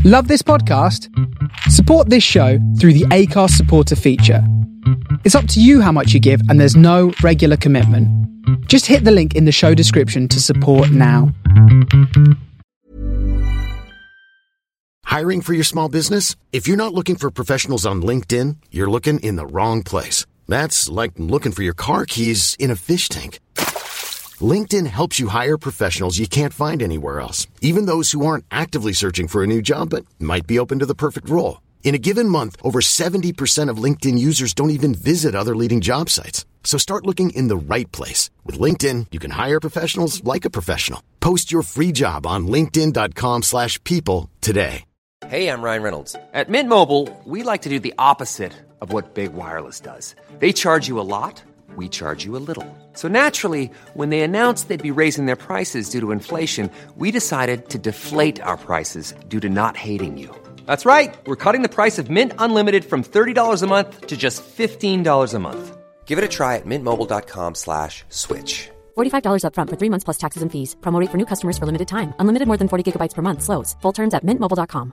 Love this podcast? Support this show through the Acast supporter feature. It's up to you how much you give, and there's no regular commitment. Just hit the link in the show description to support now. Hiring for your small business? If you're not looking for professionals on LinkedIn, you're looking in the wrong place. That's like looking for your car keys in a fish tank. LinkedIn helps you hire professionals you can't find anywhere else, even those who aren't actively searching for a new job but might be open to the perfect role. In a given month, over 70% of LinkedIn users don't even visit other leading job sites. So start looking in the right place. With LinkedIn, you can hire professionals like a professional. Post your free job on linkedin.com/people today. Hey, I'm Ryan Reynolds. At Mint Mobile, we like to do the opposite of what Big Wireless does. They charge you a lot. We charge you a little. So naturally, when they announced they'd be raising their prices due to inflation, we decided to deflate our prices due to not hating you. That's right. We're cutting the price of Mint Unlimited from $30 a month to just $15 a month. Give it a try at mintmobile.com/switch. $45 up front for 3 months plus taxes and fees. Promo rate for new customers for limited time. Unlimited more than 40 gigabytes per month. Slows full terms at mintmobile.com.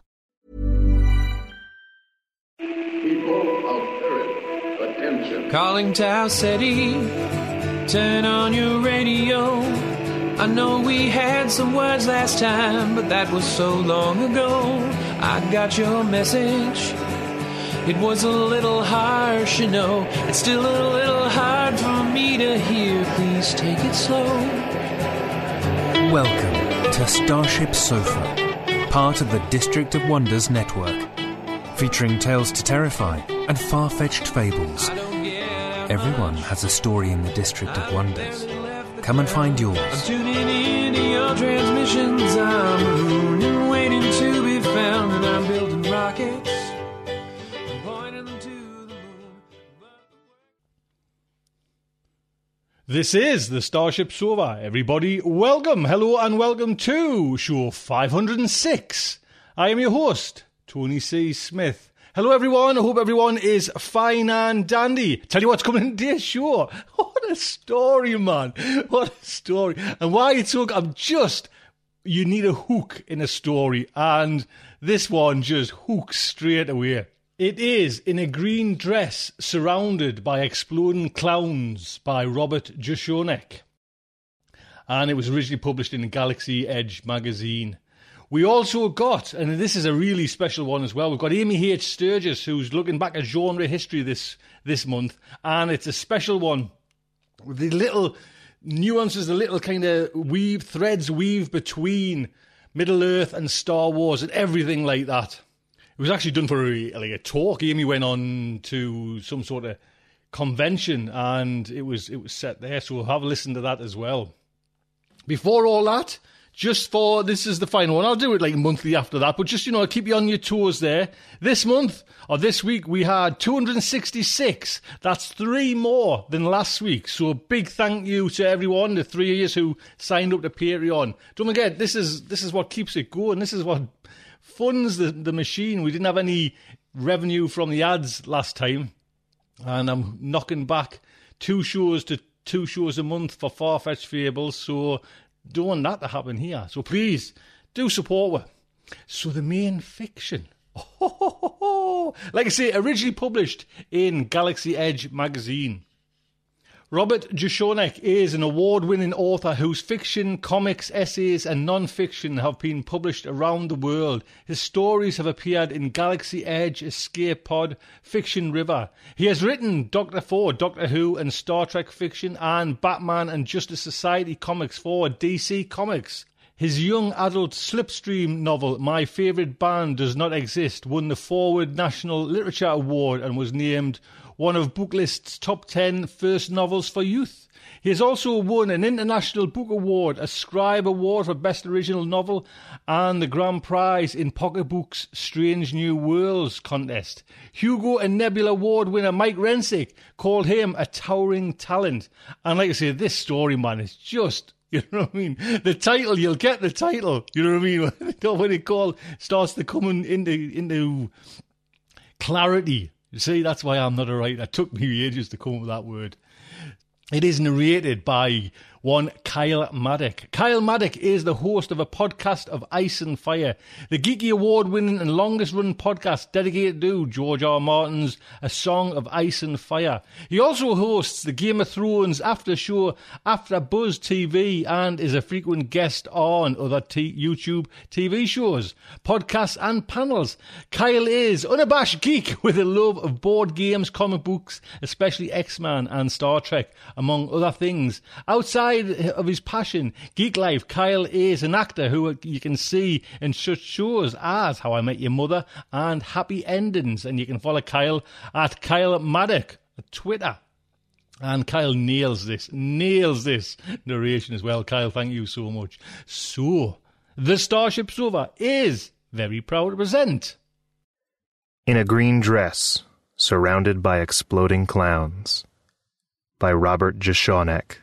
People of Earth, attention. Calling Tau City, turn on your radio. I know we had some words last time, but that was so long ago. I got your message. It was a little harsh, you know. It's still a little hard for me to hear. Please take it slow. Welcome to Starship Sofa, part of the District of Wonders network, featuring tales to terrify and far-fetched fables. Everyone has a story in the District of Wonders. Come and find yours. I'm tuning in to your transmissions. I'm marooned and waiting to be found, and I'm building rockets. I'm pointing them to the moon. This is the Starship Sofa. Everybody, welcome, hello, and welcome to show 506. I am your host, Tony C. Smith. Hello, everyone. I hope everyone is fine and dandy. Tell you what's coming in today's show. What a story, man. What a story. And why it's so... You need a hook in a story. And this one just hooks straight away. It is In a Green Dress Surrounded by Exploding Clowns by Robert Jeschonek. And it was originally published in Galaxy Edge magazine. We also got, and this is a really special one as well, we've got Amy H. Sturgis, who's looking back at genre history this month, and it's a special one with the little nuances, the little kind of threads weave between Middle-earth and Star Wars and everything like that. It was actually done for a talk. Amy went on to some sort of convention, and it was set there, so we'll have a listen to that as well. Before all that, this is the final one. I'll do it like monthly after that, but just, I'll keep you on your toes there. This month, or this week, we had 266. That's 3 more than last week. So a big thank you to everyone, the 3 of you who signed up to Patreon. Don't forget, this is what keeps it going. This is what funds the machine. We didn't have any revenue from the ads last time. And I'm knocking back 2 shows to 2 shows a month for Far-Fetched Fables. So don't want that to happen here. So please, do support her. So the main fiction. Like I say, originally published in Galaxy Edge magazine. Robert Jeschonek is an award-winning author whose fiction, comics, essays and non-fiction have been published around the world. His stories have appeared in Galaxy Edge, Escape Pod, Fiction River. He has written Doctor Who, Doctor Who and Star Trek fiction, and Batman and Justice Society comics for DC Comics. His young adult slipstream novel, My Favourite Band Does Not Exist, won the Forward National Literature Award and was named one of Booklist's top 10 first novels for youth. He has also won an International Book Award, a Scribe Award for Best Original Novel, and the Grand Prize in Pocketbook's Strange New Worlds contest. Hugo and Nebula Award winner Mike Rensick called him a towering talent. And like I say, this story, man, is just... You know what I mean? The title, you'll get the title. You know what I mean? When it starts to come into clarity. You see, that's why I'm not a writer. It took me ages to come up with that word. It is narrated by one Kyle Maddock. Kyle Maddock is the host of a podcast of Ice and Fire, the geeky award-winning and longest-running podcast dedicated to George R. R. Martin's A Song of Ice and Fire. He also hosts the Game of Thrones after show After Buzz TV and is a frequent guest on other YouTube TV shows, podcasts and panels. Kyle is unabashed geek with a love of board games, comic books, especially X-Men and Star Trek, among other things. Outside of his passion, geek life, Kyle is an actor who you can see in such shows as How I Met Your Mother and Happy Endings, and you can follow Kyle at Kyle Maddock at Twitter. And Kyle nails this narration as well. Kyle, thank you so much. So, the Starship Sofa is very proud to present In a Green Dress, Surrounded by Exploding Clowns by Robert Jeschonek.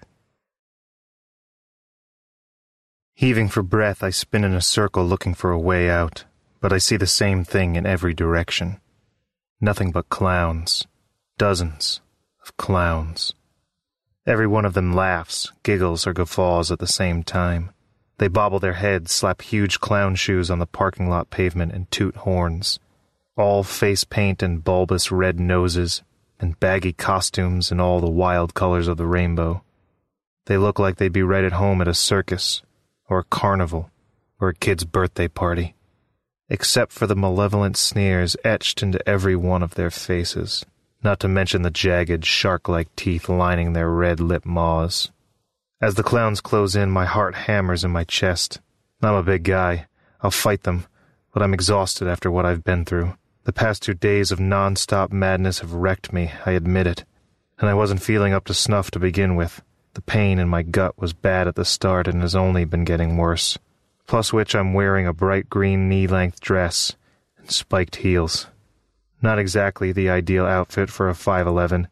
Heaving for breath, I spin in a circle looking for a way out, but I see the same thing in every direction. Nothing but clowns. Dozens of clowns. Every one of them laughs, giggles, or guffaws at the same time. They bobble their heads, slap huge clown shoes on the parking lot pavement, and toot horns. All face paint and bulbous red noses, and baggy costumes in all the wild colors of the rainbow. They look like they'd be right at home at a circus, or a carnival, or a kid's birthday party, except for the malevolent sneers etched into every one of their faces, not to mention the jagged, shark-like teeth lining their red lip maws. As the clowns close in, my heart hammers in my chest. I'm a big guy. I'll fight them, but I'm exhausted after what I've been through. The past 2 days of non-stop madness have wrecked me, I admit it, and I wasn't feeling up to snuff to begin with. The pain in my gut was bad at the start and has only been getting worse. Plus which I'm wearing a bright green knee-length dress and spiked heels. Not exactly the ideal outfit for a 5'11",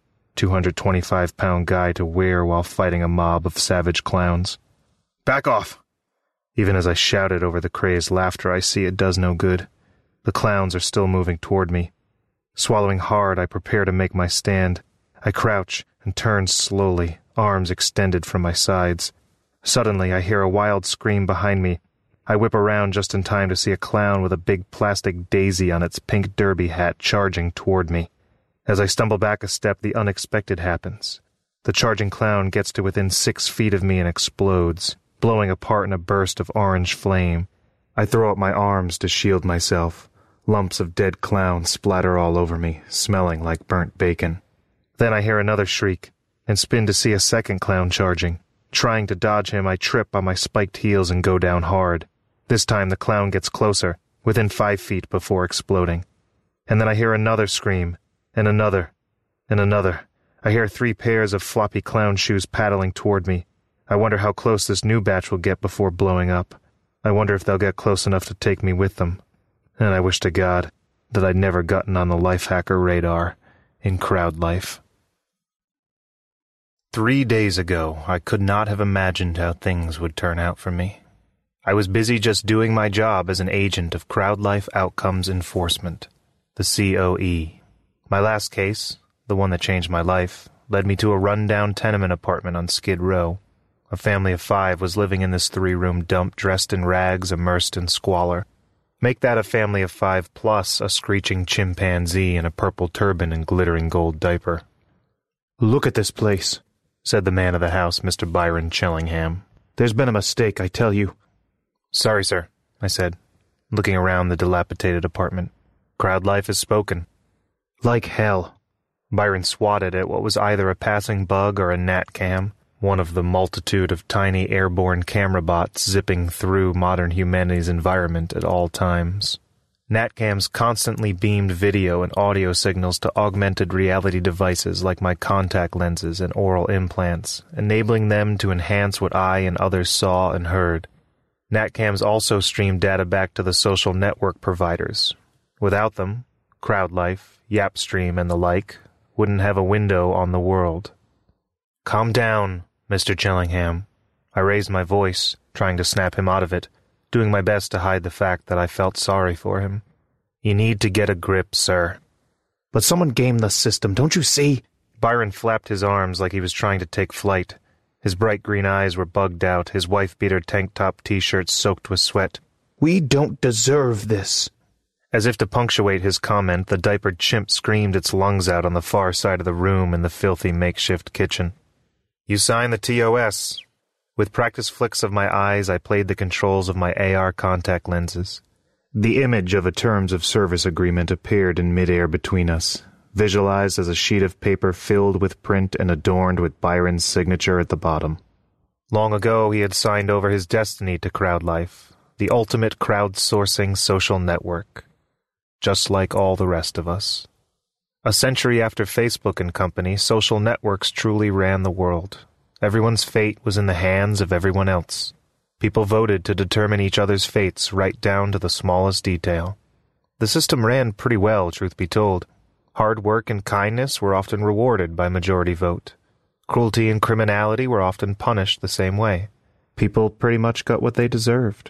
225-pound guy to wear while fighting a mob of savage clowns. Back off! Even as I shouted over the crazed laughter, I see it does no good. The clowns are still moving toward me. Swallowing hard, I prepare to make my stand. I crouch and turn slowly, arms extended from my sides. Suddenly, I hear a wild scream behind me. I whip around just in time to see a clown with a big plastic daisy on its pink derby hat charging toward me. As I stumble back a step, the unexpected happens. The charging clown gets to within 6 feet of me and explodes, blowing apart in a burst of orange flame. I throw up my arms to shield myself. Lumps of dead clown splatter all over me, smelling like burnt bacon. Then I hear another shriek, and spin to see a second clown charging. Trying to dodge him, I trip on my spiked heels and go down hard. This time the clown gets closer, within 5 feet before exploding. And then I hear another scream, and another, and another. I hear 3 pairs of floppy clown shoes paddling toward me. I wonder how close this new batch will get before blowing up. I wonder if they'll get close enough to take me with them. And I wish to God that I'd never gotten on the Lifehacker radar in crowd life. 3 days ago, I could not have imagined how things would turn out for me. I was busy just doing my job as an agent of Crowd Life Outcomes Enforcement, the COE. My last case, the one that changed my life, led me to a run-down tenement apartment on Skid Row. A family of 5 was living in this 3-room dump dressed in rags, immersed in squalor. Make that a family of 5 plus a screeching chimpanzee in a purple turban and glittering gold diaper. "Look at this place," said the man of the house, Mr. Byron Chellingham. "There's been a mistake, I tell you." "Sorry, sir," I said, looking around the dilapidated apartment. "Crowd Life has spoken." "Like hell." Byron swatted at what was either a passing bug or a gnat cam, one of the multitude of tiny airborne camera bots zipping through modern humanity's environment at all times. Natcams constantly beamed video and audio signals to augmented reality devices like my contact lenses and oral implants, enabling them to enhance what I and others saw and heard. Natcams also streamed data back to the social network providers. Without them, CrowdLife, Yapstream, and the like wouldn't have a window on the world. "Calm down, Mr. Chellingham." I raised my voice, trying to snap him out of it, doing my best to hide the fact that I felt sorry for him. "You need to get a grip, sir." "But someone gamed the system, don't you see?" Byron flapped his arms like he was trying to take flight. His bright green eyes were bugged out, his wife-beater tank top t-shirt soaked with sweat. We don't deserve this. As if to punctuate his comment, the diapered chimp screamed its lungs out on the far side of the room in the filthy makeshift kitchen. You signed the TOS. With practice flicks of my eyes, I played the controls of my AR contact lenses. The image of a terms of service agreement appeared in midair between us, visualized as a sheet of paper filled with print and adorned with Byron's signature at the bottom. Long ago, he had signed over his destiny to CrowdLife, the ultimate crowdsourcing social network, just like all the rest of us. A century after Facebook and company, social networks truly ran the world. Everyone's fate was in the hands of everyone else. People voted to determine each other's fates right down to the smallest detail. The system ran pretty well, truth be told. Hard work and kindness were often rewarded by majority vote. Cruelty and criminality were often punished the same way. People pretty much got what they deserved.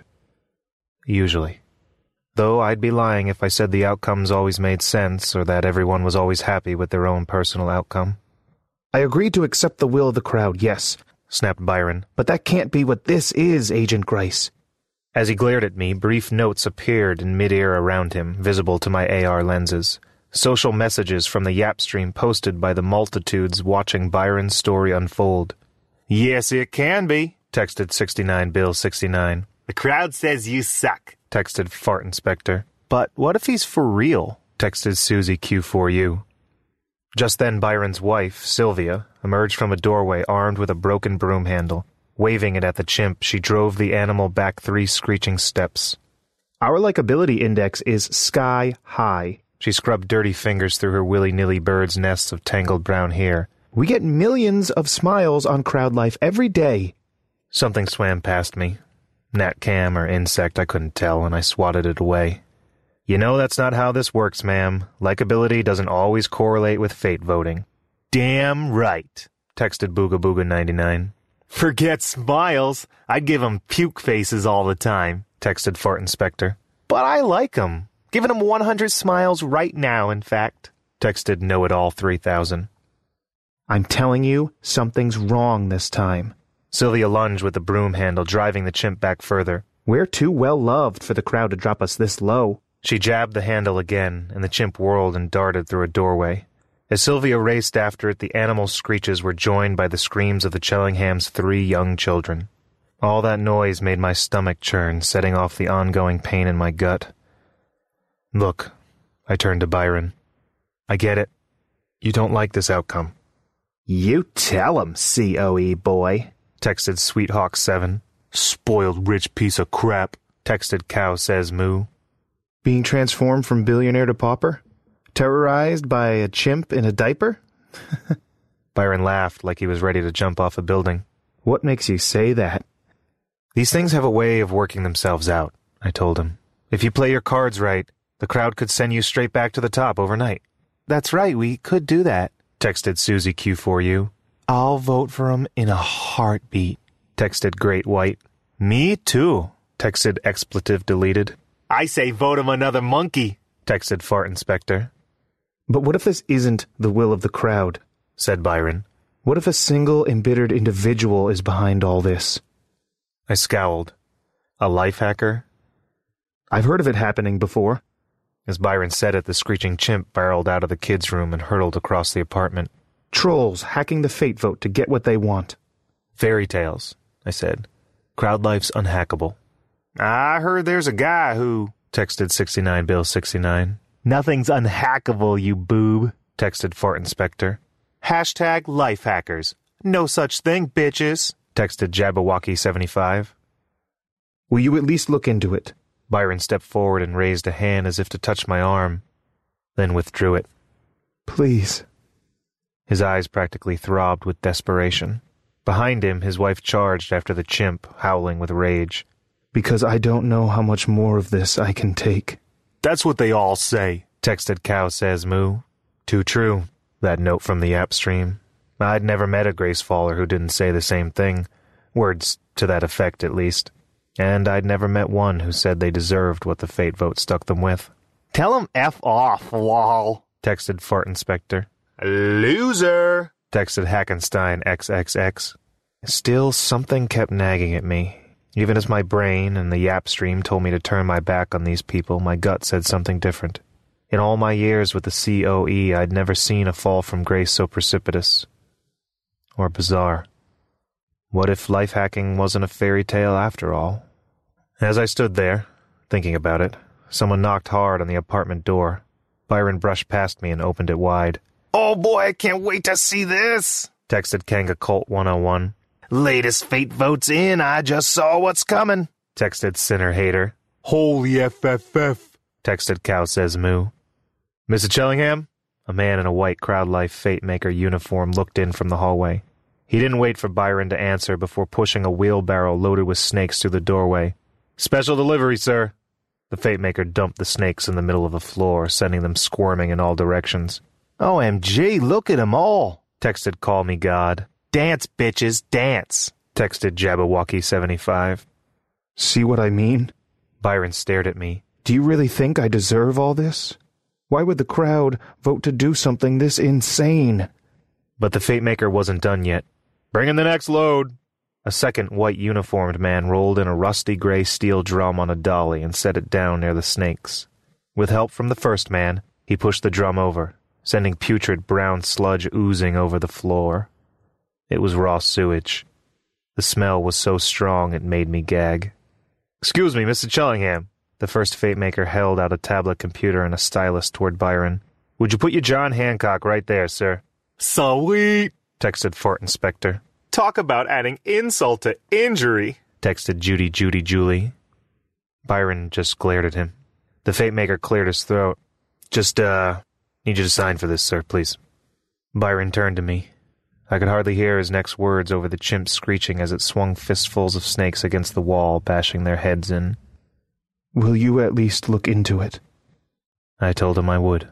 Usually. Though I'd be lying if I said the outcomes always made sense or that everyone was always happy with their own personal outcome. I agreed to accept the will of the crowd, yes, snapped Byron. But that can't be what this is, Agent Grice. As he glared at me, brief notes appeared in midair around him, visible to my AR lenses. Social messages from the Yap stream posted by the multitudes watching Byron's story unfold. Yes, it can be, texted 69 Bill 69. The crowd says you suck, texted Fart Inspector. But what if he's for real? Texted Susie Q4U. Just then Byron's wife, Sylvia, emerged from a doorway armed with a broken broom handle. Waving it at the chimp, she drove the animal back 3 screeching steps. Our likability index is sky high. She scrubbed dirty fingers through her willy-nilly bird's nests of tangled brown hair. We get millions of smiles on CrowdLife every day. Something swam past me. Gnat cam or insect, I couldn't tell, and I swatted it away. You know that's not how this works, ma'am. Likability doesn't always correlate with fate voting. Damn right, texted Booga Booga 99. Forget smiles. I'd give 'em puke faces all the time, texted Fart Inspector. But I like 'em. Giving 'em 100 smiles right now, in fact, texted Know-It-All 3000. I'm telling you, something's wrong this time. Sylvia lunged with the broom handle, driving the chimp back further. We're too well loved for the crowd to drop us this low. She jabbed the handle again, and the chimp whirled and darted through a doorway. As Sylvia raced after it, the animal's screeches were joined by the screams of the Chellingham's 3 young children. All that noise made my stomach churn, setting off the ongoing pain in my gut. Look, I turned to Byron. I get it. You don't like this outcome. You tell 'em, COE boy, texted Sweethawk 7. Spoiled rich piece of crap, texted Cow Says Moo. Being transformed from billionaire to pauper? Terrorized by a chimp in a diaper? Byron laughed like he was ready to jump off a building. What makes you say that? These things have a way of working themselves out, I told him. If you play your cards right, the crowd could send you straight back to the top overnight. That's right, we could do that, texted Susie Q4U. I'll vote for 'em in a heartbeat, texted Great White. Me too, texted Expletive Deleted. I say vote 'em another monkey, texted Fart Inspector. But what if this isn't the will of the crowd? Said Byron. What if a single embittered individual is behind all this? I scowled. A life hacker? I've heard of it happening before. As Byron said it, the screeching chimp barreled out of the kids' room and hurtled across the apartment. Trolls hacking the fate vote to get what they want. Fairy tales, I said. CrowdLife's unhackable. I heard there's a guy who... texted 69 Bill 69. Nothing's unhackable, you boob, texted Fart Inspector. Hashtag life hackers. No such thing, bitches, texted Jabberwocky 75. Will you at least look into it? Byron stepped forward and raised a hand as if to touch my arm, then withdrew it. Please. His eyes practically throbbed with desperation. Behind him, his wife charged after the chimp, howling with rage. Because I don't know how much more of this I can take. That's what they all say, texted Cow Says Moo. Too true, that note from the app stream. I'd never met a Grace Faller who didn't say the same thing. Words to that effect, at least. And I'd never met one who said they deserved what the fate vote stuck them with. Tell 'em F off, lol, texted Fart Inspector. Loser, texted Hackenstein XXX. Still, something kept nagging at me. Even as my brain and the yap stream told me to turn my back on these people, my gut said something different. In all my years with the COE, I'd never seen a fall from grace so precipitous. Or bizarre. What if life hacking wasn't a fairy tale after all? As I stood there, thinking about it, someone knocked hard on the apartment door. Byron brushed past me and opened it wide. "Oh boy, I can't wait to see this," texted Kanga Colt 101. "Latest fate votes in, I just saw what's coming," texted Sinner Hater. "Holy FFF," texted Cow Says Moo. "Mr. Chellingham?" A man in a white CrowdLife Fate Maker uniform looked in from the hallway. He didn't wait for Byron to answer before pushing a wheelbarrow loaded with snakes through the doorway. "Special delivery, sir." The Fate Maker dumped the snakes in the middle of the floor, sending them squirming in all directions. "OMG, look at 'em all," texted Call Me God. "Dance, bitches, dance," texted Jabberwocky75. See what I mean? Byron stared at me. Do you really think I deserve all this? Why would the crowd vote to do something this insane? But the Fate Maker wasn't done yet. "Bring in the next load." A second white uniformed man rolled in a rusty gray steel drum on a dolly and set it down near the snakes. With help from the first man, he pushed the drum over, sending putrid brown sludge oozing over the floor. It was raw sewage. The smell was so strong it made me gag. "Excuse me, Mr. Chellingham." The first Fate Maker held out a tablet computer and a stylus toward Byron. "Would you put your John Hancock right there, sir?" "Sweet," texted Fart Inspector. "Talk about adding insult to injury," texted Judy Julie. Byron just glared at him. The Fate Maker cleared his throat. Just, need you to sign for this, sir, please." Byron turned to me. I could hardly hear his next words over the chimp screeching as it swung fistfuls of snakes against the wall, bashing their heads in. "Will you at least look into it?" I told him I would.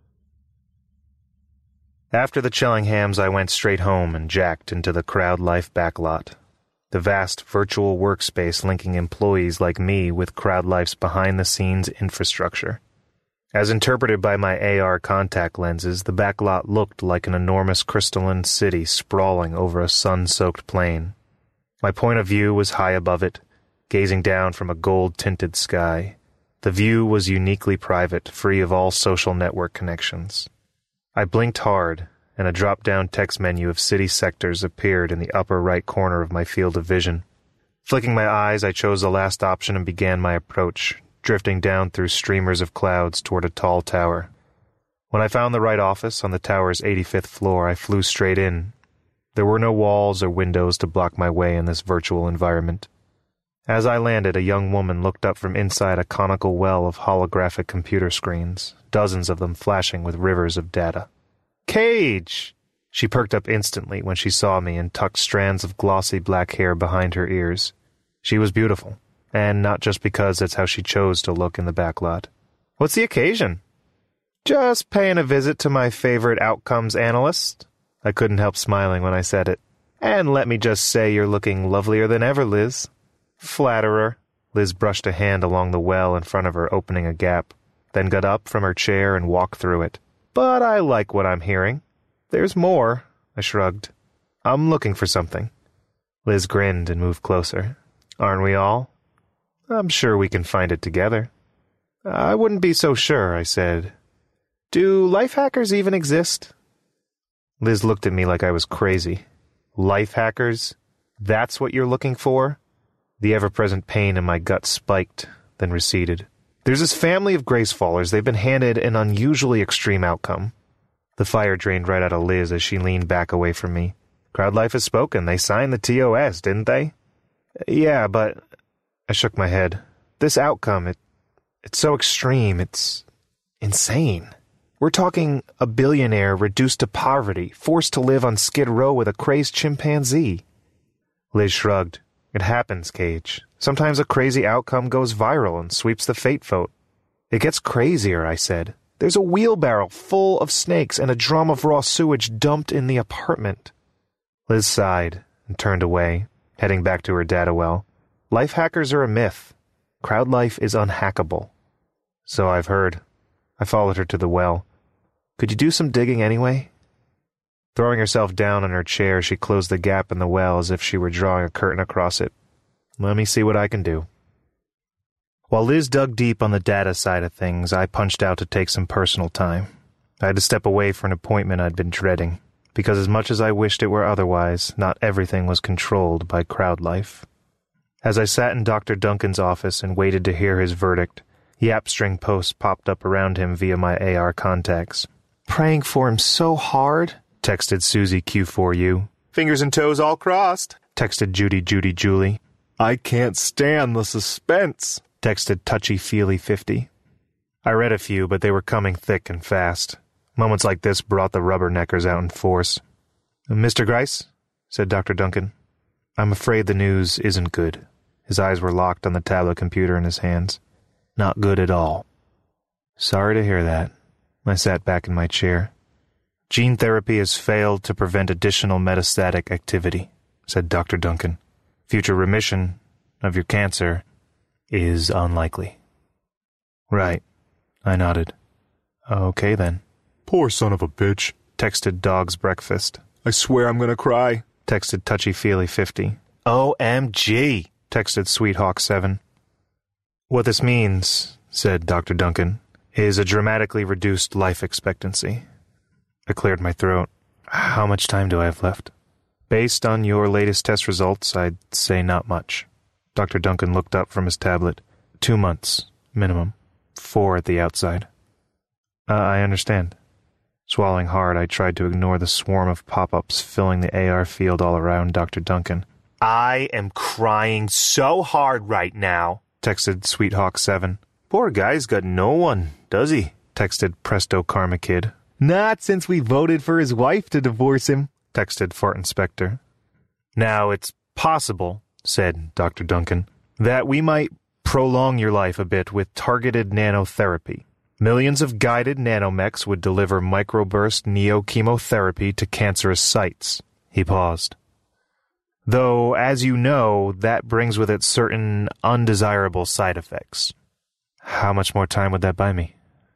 After the Chellinghams, I went straight home and jacked into the CrowdLife backlot, the vast virtual workspace linking employees like me with CrowdLife's behind-the-scenes infrastructure. As interpreted by my AR contact lenses, the backlot looked like an enormous crystalline city sprawling over a sun-soaked plain. My point of view was high above it, gazing down from a gold-tinted sky. The view was uniquely private, free of all social network connections. I blinked hard, and a drop-down text menu of city sectors appeared in the upper right corner of my field of vision. Flicking my eyes, I chose the last option and began my approach, drifting down through streamers of clouds toward a tall tower. When I found the right office on the tower's 85th floor, I flew straight in. There were no walls or windows to block my way in this virtual environment. As I landed, a young woman looked up from inside a conical well of holographic computer screens, dozens of them flashing with rivers of data. "Cage!" She perked up instantly when she saw me and tucked strands of glossy black hair behind her ears. She was beautiful, and not just because that's how she chose to look in the backlot. "What's the occasion?" "Just paying a visit to my favorite outcomes analyst." I couldn't help smiling when I said it. "And let me just say you're looking lovelier than ever, Liz." "Flatterer." Liz brushed a hand along the well in front of her, opening a gap, then got up from her chair and walked through it. "But I like what I'm hearing." "There's more," I shrugged. "I'm looking for something." Liz grinned and moved closer. "Aren't we all?" "I'm sure we can find it together." "I wouldn't be so sure," I said. "Do life hackers even exist?" Liz looked at me like I was crazy. "Life hackers? That's what you're looking for?" The ever-present pain in my gut spiked, then receded. "There's this family of Gracefallers. They've been handed an unusually extreme outcome." The fire drained right out of Liz as she leaned back away from me. "CrowdLife has spoken. They signed the TOS, didn't they?" "Yeah, but..." I shook my head. "This outcome, it's so extreme. It's insane. We're talking a billionaire reduced to poverty, forced to live on Skid Row with a crazed chimpanzee." Liz shrugged. "It happens, Cage. Sometimes a crazy outcome goes viral and sweeps the fate vote." "It gets crazier," I said. "There's a wheelbarrow full of snakes and a drum of raw sewage dumped in the apartment." Liz sighed and turned away, heading back to her data well. "Life hackers are a myth. CrowdLife is unhackable." "So I've heard." I followed her to the well. "Could you do some digging anyway?" Throwing herself down in her chair, she closed the gap in the well as if she were drawing a curtain across it. Let me see what I can do. While Liz dug deep on the data side of things, I punched out to take some personal time. I had to step away for an appointment I'd been dreading, because as much as I wished it were otherwise, not everything was controlled by crowd life. As I sat in Dr. Duncan's office and waited to hear his verdict, Yapstring posts popped up around him via my AR contacts. "Praying for him so hard," texted Susie Q4U. "Fingers and toes all crossed," texted Judy Julie. "I can't stand the suspense," texted Touchy-Feely50. I read a few, but they were coming thick and fast. Moments like this brought the rubberneckers out in force. "Mr. Grice," said Dr. Duncan, "I'm afraid the news isn't good." His eyes were locked on the tablet computer in his hands. "Not good at all." "Sorry to hear that." I sat back in my chair. "Gene therapy has failed to prevent additional metastatic activity," said Dr. Duncan. "Future remission of your cancer is unlikely." "Right," I nodded. "Okay, then." "Poor son of a bitch," texted Dog's Breakfast. "I swear I'm gonna cry," texted Touchy-Feely50. "OMG," texted Sweethawk7. "What this means," said Dr. Duncan, "is a dramatically reduced life expectancy." I cleared my throat. "How much time do I have left?" "Based on your latest test results, I'd say not much." Dr. Duncan looked up from his tablet. 2 months, minimum. 4 at the outside. I understand." Swallowing hard, I tried to ignore the swarm of pop-ups filling the AR field all around Dr. Duncan. "I am crying so hard right now," texted Sweethawk7. "Poor guy's got no one, does he?" texted Presto Karma Kid. "Not since we voted for his wife to divorce him," texted Fart Inspector. "Now, it's possible," said Dr. Duncan, "that we might prolong your life a bit with targeted nanotherapy. Millions of guided nanomechs would deliver microburst neochemotherapy to cancerous sites." He paused. "Though, as you know, that brings with it certain undesirable side effects." "How much more time would that buy me?"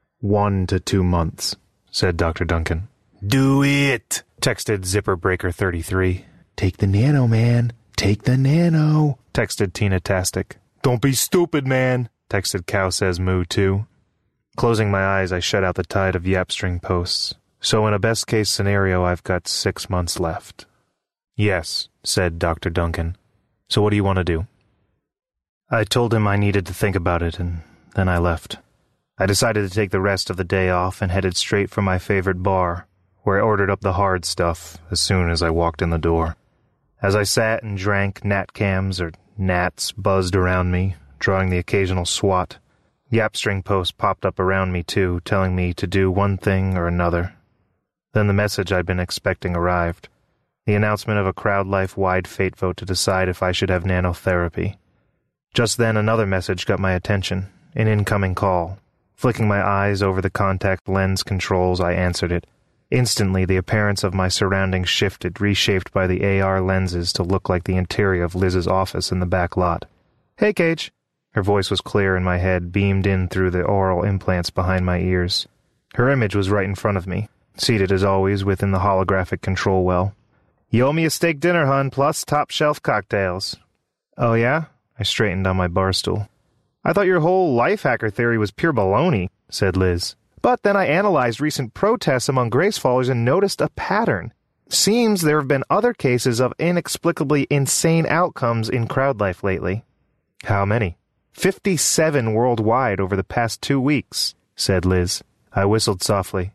1 to 2 months, said Dr. Duncan. "Do it," texted Zipperbreaker33. "Take the nano, man. Take the nano," texted Tina-tastic. "Don't be stupid, man," texted Cow Says Moo 2. Closing my eyes, I shut out the tide of Yapstring posts. So in a best-case scenario, I've got 6 months left. "Yes," said Dr. Duncan. "So what do you want to do?" I told him I needed to think about it, and then I left. I decided to take the rest of the day off and headed straight for my favorite bar, where I ordered up the hard stuff as soon as I walked in the door. As I sat and drank, gnatcams or gnats buzzed around me, drawing the occasional swat. Yapstring posts popped up around me, too, telling me to do one thing or another. Then the message I'd been expecting arrived. The announcement of a CrowdLife-wide fate vote to decide if I should have nanotherapy. Just then another message got my attention, an incoming call. Flicking my eyes over the contact lens controls, I answered it. Instantly, the appearance of my surroundings shifted, reshaped by the AR lenses to look like the interior of Liz's office in the back lot. "Hey, Cage." Her voice was clear in my head, beamed in through the oral implants behind my ears. Her image was right in front of me, seated as always within the holographic control well. "You owe me a steak dinner, hun, plus top-shelf cocktails." "Oh, yeah?" I straightened on my bar stool. "I thought your whole life hacker theory was pure baloney," said Liz. "But then I analyzed recent protests among Gracefallers and noticed a pattern. Seems there have been other cases of inexplicably insane outcomes in CrowdLife lately." "How many?" 57 worldwide over the past 2 weeks, said Liz. I whistled softly.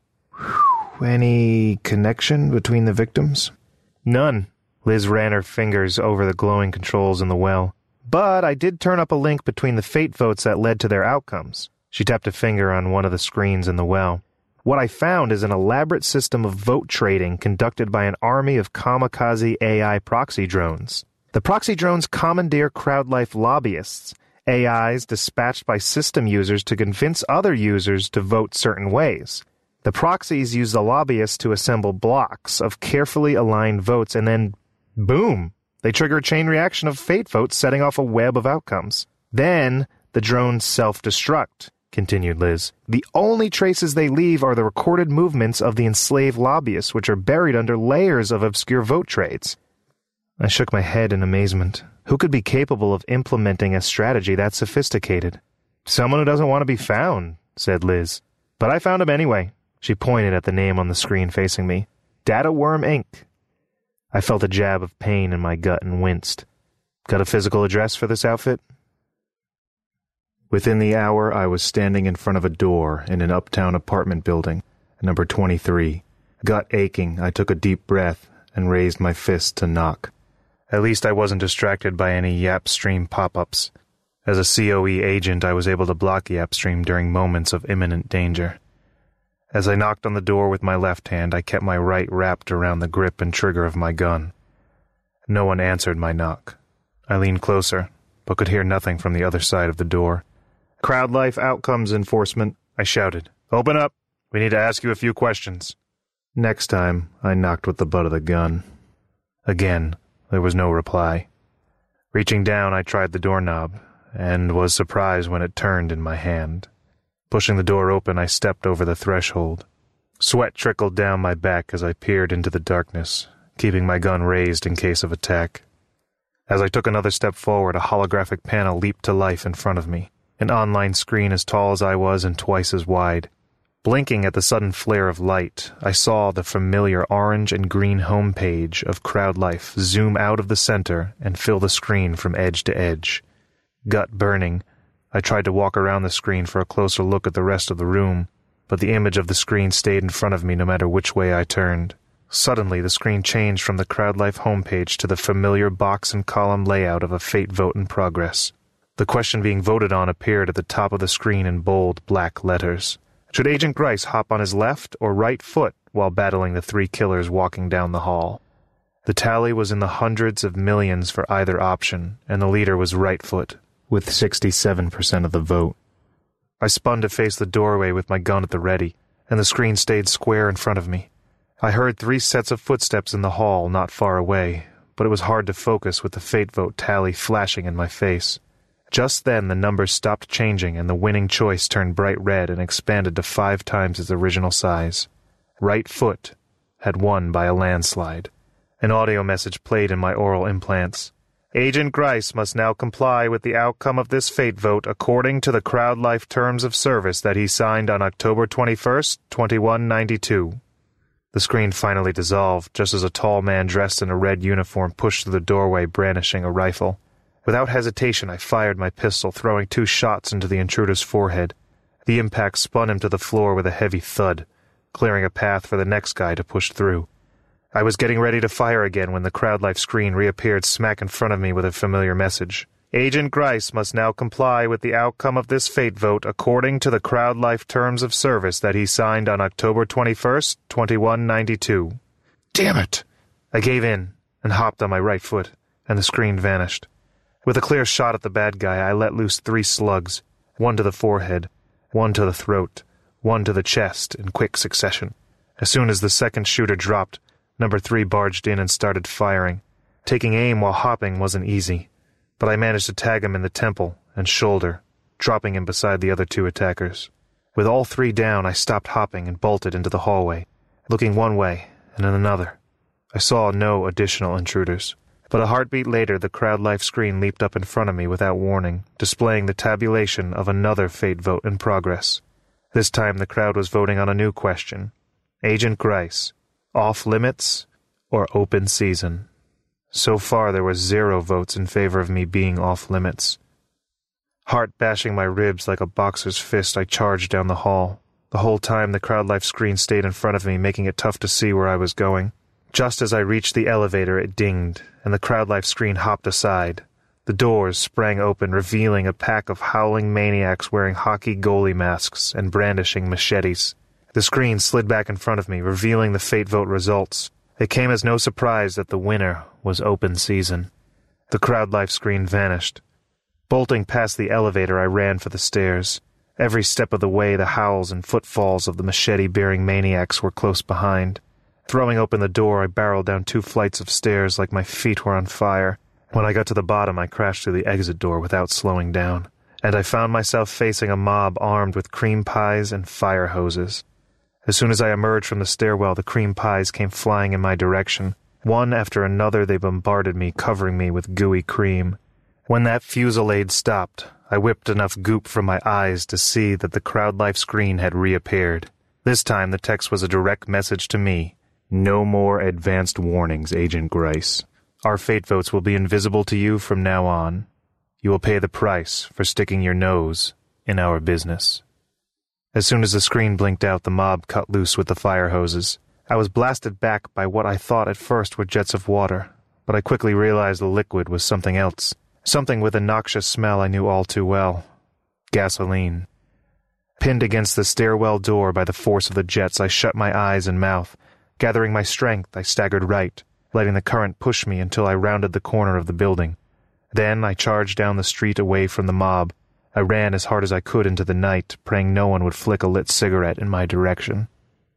Any connection between the victims? None. Liz ran her fingers over the glowing controls in the well. But I did turn up a link between the fate votes that led to their outcomes. She tapped a finger on one of the screens in the well. What I found is an elaborate system of vote trading conducted by an army of kamikaze AI proxy drones. The proxy drones commandeer CrowdLife lobbyists, AIs dispatched by system users to convince other users to vote certain ways. The proxies use the lobbyists to assemble blocks of carefully aligned votes, and then, boom, they trigger a chain reaction of fate votes, setting off a web of outcomes. Then, the drones self-destruct, continued Liz. The only traces they leave are the recorded movements of the enslaved lobbyists, which are buried under layers of obscure vote trades. I shook my head in amazement. Who could be capable of implementing a strategy that sophisticated? Someone who doesn't want to be found, said Liz. But I found him anyway. She pointed at the name on the screen facing me. Data Worm Inc. I felt a jab of pain in my gut and winced. Got a physical address for this outfit? Within the hour, I was standing in front of a door in an uptown apartment building, number 23. Gut aching, I took a deep breath and raised my fist to knock. At least I wasn't distracted by any YapStream pop-ups. As a COE agent, I was able to block YapStream during moments of imminent danger. As I knocked on the door with my left hand, I kept my right wrapped around the grip and trigger of my gun. No one answered my knock. I leaned closer, but could hear nothing from the other side of the door. CrowdLife Outcomes Enforcement, I shouted. Open up! We need to ask you a few questions. Next time, I knocked with the butt of the gun. Again, there was no reply. Reaching down, I tried the doorknob, and was surprised when it turned in my hand. Pushing the door open, I stepped over the threshold. Sweat trickled down my back as I peered into the darkness, keeping my gun raised in case of attack. As I took another step forward, a holographic panel leaped to life in front of me. An online screen as tall as I was and twice as wide. Blinking at the sudden flare of light, I saw the familiar orange and green homepage of CrowdLife zoom out of the center and fill the screen from edge to edge. Gut burning, I tried to walk around the screen for a closer look at the rest of the room, but the image of the screen stayed in front of me no matter which way I turned. Suddenly, the screen changed from the CrowdLife homepage to the familiar box and column layout of a fate vote in progress. The question being voted on appeared at the top of the screen in bold, black letters. Should Agent Grice hop on his left or right foot while battling the three killers walking down the hall? The tally was in the hundreds of millions for either option, and the leader was right foot, with 67% of the vote. I spun to face the doorway with my gun at the ready, and the screen stayed square in front of me. I heard 3 sets of footsteps in the hall not far away, but it was hard to focus with the fate vote tally flashing in my face. Just then, the numbers stopped changing and the winning choice turned bright red and expanded to 5 times its original size. Right foot had won by a landslide. An audio message played in my oral implants. Agent Grice must now comply with the outcome of this fate vote according to the CrowdLife terms of service that he signed on October 21st, 2192. The screen finally dissolved, just as a tall man dressed in a red uniform pushed through the doorway brandishing a rifle. Without hesitation, I fired my pistol, throwing 2 shots into the intruder's forehead. The impact spun him to the floor with a heavy thud, clearing a path for the next guy to push through. I was getting ready to fire again when the CrowdLife screen reappeared smack in front of me with a familiar message. Agent Grice must now comply with the outcome of this fate vote according to the CrowdLife terms of service that he signed on October 21st, 2192. Damn it! I gave in and hopped on my right foot, and the screen vanished. With a clear shot at the bad guy, I let loose 3 slugs, 1 to the forehead, 1 to the throat, 1 to the chest in quick succession. As soon as the second shooter dropped, number 3 barged in and started firing. Taking aim while hopping wasn't easy, but I managed to tag him in the temple and shoulder, dropping him beside the other 2 attackers. With all 3 down, I stopped hopping and bolted into the hallway, looking one way and then another. I saw no additional intruders. But a heartbeat later, the CrowdLife screen leaped up in front of me without warning, displaying the tabulation of another fate vote in progress. This time the crowd was voting on a new question. Agent Grice, off-limits or open season? So far there were 0 votes in favor of me being off-limits. Heart bashing my ribs like a boxer's fist, I charged down the hall. The whole time the CrowdLife screen stayed in front of me, making it tough to see where I was going. Just as I reached the elevator, it dinged, and the CrowdLife screen hopped aside. The doors sprang open, revealing a pack of howling maniacs wearing hockey goalie masks and brandishing machetes. The screen slid back in front of me, revealing the fate vote results. It came as no surprise that the winner was open season. The CrowdLife screen vanished. Bolting past the elevator, I ran for the stairs. Every step of the way, the howls and footfalls of the machete-bearing maniacs were close behind. Throwing open the door, I barreled down 2 flights of stairs like my feet were on fire. When I got to the bottom, I crashed through the exit door without slowing down. and I found myself facing a mob armed with cream pies and fire hoses. As soon as I emerged from the stairwell, the cream pies came flying in my direction. One after another, they bombarded me, covering me with gooey cream. When that fusillade stopped, I whipped enough goop from my eyes to see that the CrowdLife screen had reappeared. This time, the text was a direct message to me. No more advanced warnings, Agent Grice. Our fate votes will be invisible to you from now on. You will pay the price for sticking your nose in our business. As soon as the screen blinked out, the mob cut loose with the fire hoses. I was blasted back by what I thought at first were jets of water, but I quickly realized the liquid was something else. Something with a noxious smell I knew all too well. Gasoline. Pinned against the stairwell door by the force of the jets, I shut my eyes and mouth. Gathering my strength, I staggered right, letting the current push me until I rounded the corner of the building. Then I charged down the street away from the mob. I ran as hard as I could into the night, praying no one would flick a lit cigarette in my direction.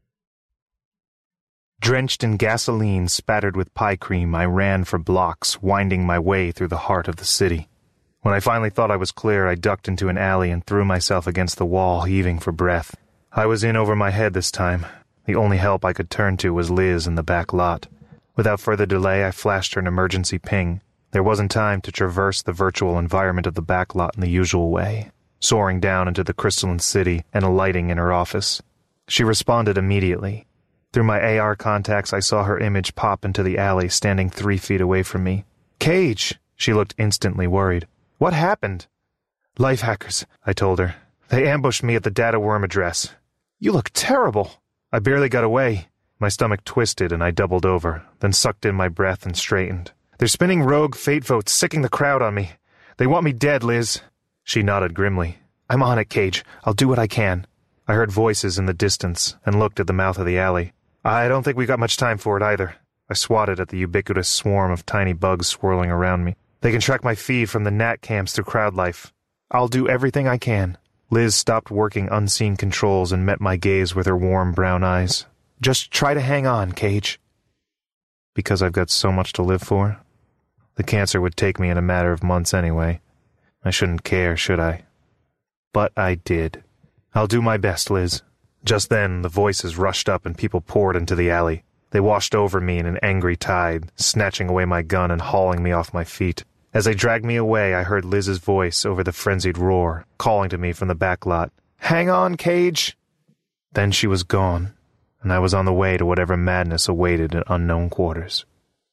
Drenched in gasoline spattered with pie cream, I ran for blocks, winding my way through the heart of the city. When I finally thought I was clear, I ducked into an alley and threw myself against the wall, heaving for breath. I was in over my head this time. The only help I could turn to was Liz in the back lot. Without further delay, I flashed her an emergency ping. There wasn't time to traverse the virtual environment of the back lot in the usual way, soaring down into the crystalline city and alighting in her office. She responded immediately. Through my AR contacts, I saw her image pop into the alley, standing 3 feet away from me. "Cage!" She looked instantly worried. "What happened?" "Life hackers," I told her. "They ambushed me at the data worm address." "You look terrible." "I barely got away." My stomach twisted and I doubled over, then sucked in my breath and straightened. "They're spinning rogue fate votes, sicking the crowd on me. They want me dead, Liz." She nodded grimly. "I'm on it, Cage. I'll do what I can." I heard voices in the distance and looked at the mouth of the alley. "I don't think we got much time for it either." I swatted at the ubiquitous swarm of tiny bugs swirling around me. "They can track my feed from the NAT cams through CrowdLife. I'll do everything I can." Liz stopped working unseen controls and met my gaze with her warm brown eyes. "Just try to hang on, Cage." Because I've got so much to live for? The cancer would take me in a matter of months anyway. I shouldn't care, should I? But I did. "I'll do my best, Liz." Just then, the voices rushed up and people poured into the alley. They washed over me in an angry tide, snatching away my gun and hauling me off my feet. As they dragged me away, I heard Liz's voice over the frenzied roar, calling to me from the back lot. "Hang on, Cage!" Then she was gone, and I was on the way to whatever madness awaited in unknown quarters.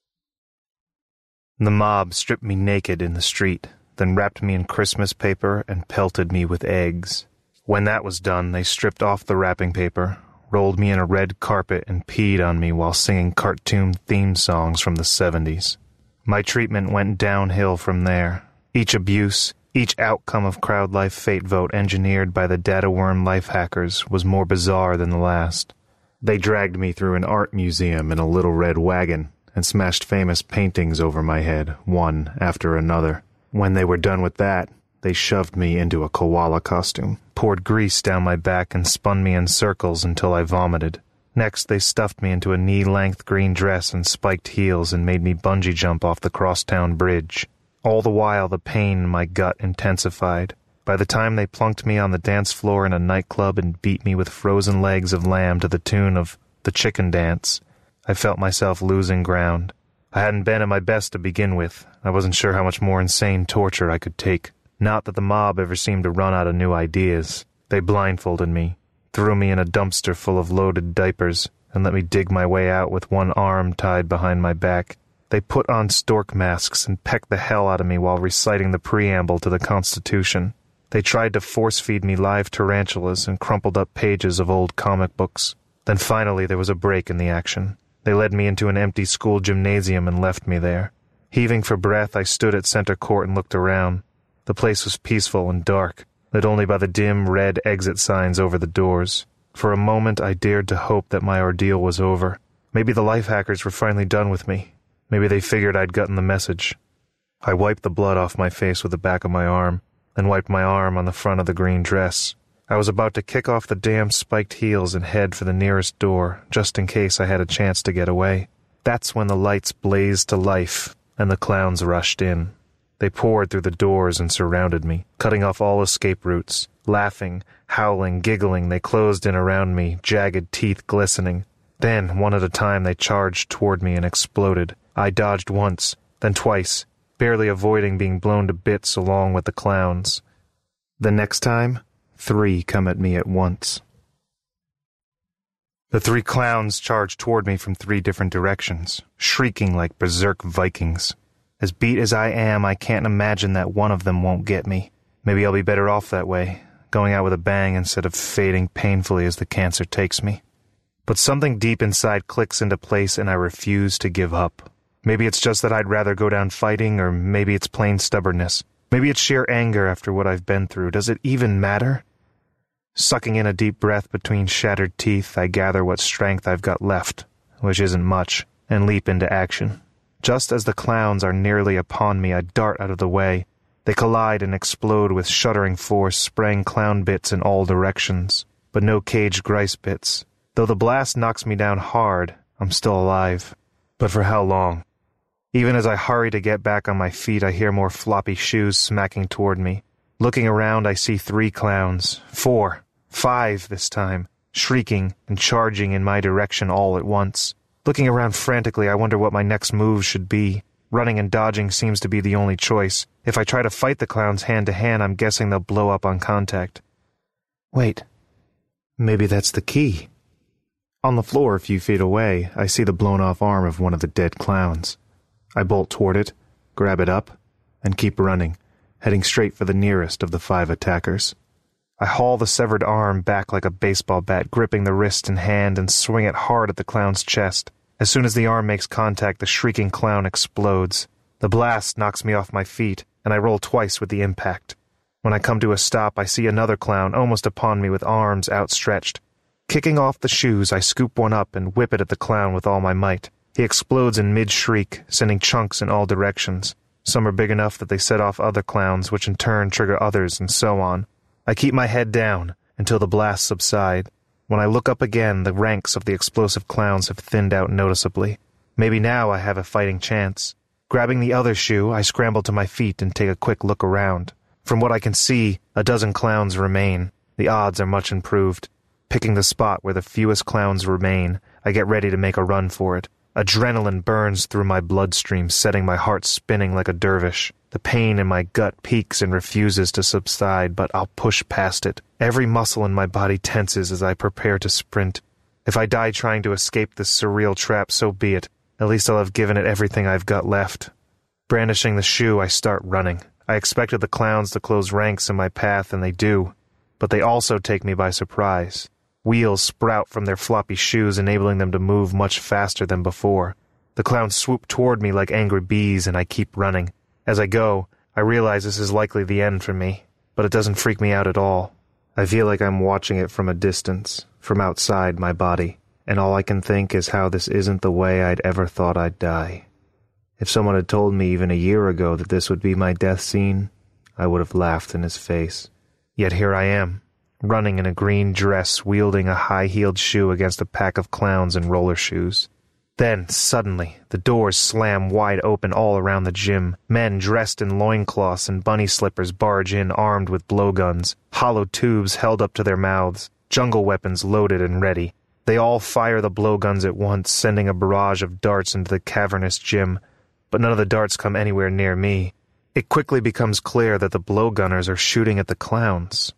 The mob stripped me naked in the street, then wrapped me in Christmas paper and pelted me with eggs. When that was done, they stripped off the wrapping paper, rolled me in a red carpet, and peed on me while singing cartoon theme songs from the 70s. My treatment went downhill from there. Each abuse, each outcome of CrowdLife fate vote engineered by the data worm life hackers was more bizarre than the last. They dragged me through an art museum in a little red wagon and smashed famous paintings over my head, one after another. When they were done with that, they shoved me into a koala costume, poured grease down my back, and spun me in circles until I vomited. Next, they stuffed me into a knee-length green dress and spiked heels and made me bungee jump off the crosstown bridge. All the while, the pain in my gut intensified. By the time they plunked me on the dance floor in a nightclub and beat me with frozen legs of lamb to the tune of The Chicken Dance, I felt myself losing ground. I hadn't been at my best to begin with. I wasn't sure how much more insane torture I could take. Not that the mob ever seemed to run out of new ideas. They blindfolded me, threw me in a dumpster full of loaded diapers, and let me dig my way out with one arm tied behind my back. They put on stork masks and pecked the hell out of me while reciting the preamble to the Constitution. They tried to force-feed me live tarantulas and crumpled up pages of old comic books. Then finally there was a break in the action. They led me into an empty school gymnasium and left me there. Heaving for breath, I stood at center court and looked around. The place was peaceful and dark, lit only by the dim red exit signs over the doors. For a moment I dared to hope that my ordeal was over. Maybe the life hackers were finally done with me. Maybe they figured I'd gotten the message. I wiped the blood off my face with the back of my arm, then wiped my arm on the front of the green dress. I was about to kick off the damn spiked heels and head for the nearest door, just in case I had a chance to get away. That's when the lights blazed to life, and the clowns rushed in. They poured through the doors and surrounded me, cutting off all escape routes. Laughing, howling, giggling, they closed in around me, jagged teeth glistening. Then, one at a time, they charged toward me and exploded. I dodged once, then twice, barely avoiding being blown to bits along with the clowns. The next time, 3 come at me at once. The 3 clowns charged toward me from 3 different directions, shrieking like berserk Vikings. As beat as I am, I can't imagine that one of them won't get me. Maybe I'll be better off that way, going out with a bang instead of fading painfully as the cancer takes me. But something deep inside clicks into place and I refuse to give up. Maybe it's just that I'd rather go down fighting, or maybe it's plain stubbornness. Maybe it's sheer anger after what I've been through. Does it even matter? Sucking in a deep breath between shattered teeth, I gather what strength I've got left, which isn't much, and leap into action. Just as the clowns are nearly upon me, I dart out of the way. They collide and explode with shuddering force, spraying clown bits in all directions, but no caged Grice bits. Though the blast knocks me down hard, I'm still alive. But for how long? Even as I hurry to get back on my feet, I hear more floppy shoes smacking toward me. Looking around, I see 3 clowns, 4, 5 this time, shrieking and charging in my direction all at once. Looking around frantically, I wonder what my next move should be. Running and dodging seems to be the only choice. If I try to fight the clowns hand-to-hand, I'm guessing they'll blow up on contact. Wait. Maybe that's the key. On the floor a few feet away, I see the blown-off arm of one of the dead clowns. I bolt toward it, grab it up, and keep running, heading straight for the nearest of the 5 attackers. I haul the severed arm back like a baseball bat, gripping the wrist and hand and swing it hard at the clown's chest. As soon as the arm makes contact, the shrieking clown explodes. The blast knocks me off my feet, and I roll twice with the impact. When I come to a stop, I see another clown almost upon me with arms outstretched. Kicking off the shoes, I scoop one up and whip it at the clown with all my might. He explodes in mid-shriek, sending chunks in all directions. Some are big enough that they set off other clowns, which in turn trigger others, and so on. I keep my head down until the blasts subside. When I look up again, the ranks of the explosive clowns have thinned out noticeably. Maybe now I have a fighting chance. Grabbing the other shoe, I scramble to my feet and take a quick look around. From what I can see, a dozen clowns remain. The odds are much improved. Picking the spot where the fewest clowns remain, I get ready to make a run for it. Adrenaline burns through my bloodstream, setting my heart spinning like a dervish. The pain in my gut peaks and refuses to subside, but I'll push past it. Every muscle in my body tenses as I prepare to sprint. If I die trying to escape this surreal trap, so be it. At least I'll have given it everything I've got left. Brandishing the shoe, I start running. I expected the clowns to close ranks in my path, and they do. But they also take me by surprise. Wheels sprout from their floppy shoes, enabling them to move much faster than before. The clowns swoop toward me like angry bees, and I keep running. As I go, I realize this is likely the end for me, but it doesn't freak me out at all. I feel like I'm watching it from a distance, from outside my body, and all I can think is how this isn't the way I'd ever thought I'd die. If someone had told me even a year ago that this would be my death scene, I would have laughed in his face. Yet here I am, running in a green dress, wielding a high-heeled shoe against a pack of clowns in roller shoes. Then, suddenly, the doors slam wide open all around the gym. Men dressed in loincloths and bunny slippers barge in armed with blowguns, hollow tubes held up to their mouths, jungle weapons loaded and ready. They all fire the blowguns at once, sending a barrage of darts into the cavernous gym. But none of the darts come anywhere near me. It quickly becomes clear that the blowgunners are shooting at the clowns.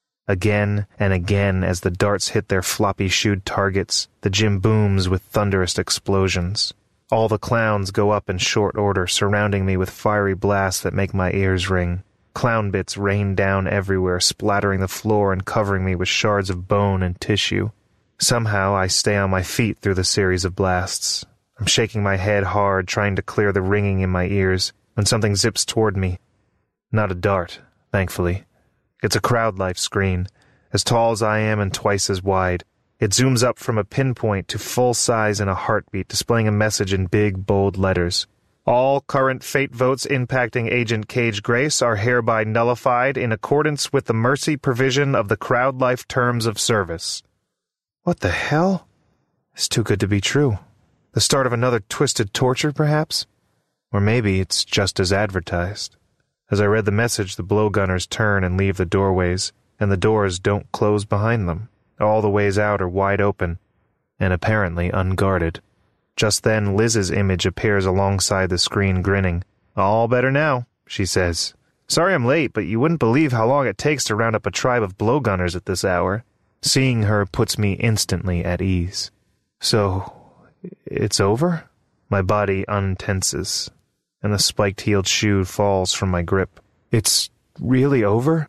Again and again, as the darts hit their floppy-shoed targets, the gym booms with thunderous explosions. All the clowns go up in short order, surrounding me with fiery blasts that make my ears ring. Clown bits rain down everywhere, splattering the floor and covering me with shards of bone and tissue. Somehow, I stay on my feet through the series of blasts. I'm shaking my head hard, trying to clear the ringing in my ears, when something zips toward me. Not a dart, thankfully. It's a CrowdLife screen, as tall as I am and twice as wide. It zooms up from a pinpoint to full size in a heartbeat, displaying a message in big, bold letters. All current fate votes impacting Agent Cage Grace are hereby nullified in accordance with the mercy provision of the CrowdLife Terms of Service. What the hell? It's too good to be true. The start of another twisted torture, perhaps? Or maybe it's just as advertised. As I read the message, the blowgunners turn and leave the doorways, and the doors don't close behind them. All the ways out are wide open, and apparently unguarded. Just then, Liz's image appears alongside the screen, grinning. "All better now," she says. "Sorry I'm late, but you wouldn't believe how long it takes to round up a tribe of blowgunners at this hour." Seeing her puts me instantly at ease. "So, it's over?" My body untenses, and the spiked-heeled shoe falls from my grip. "It's really over?"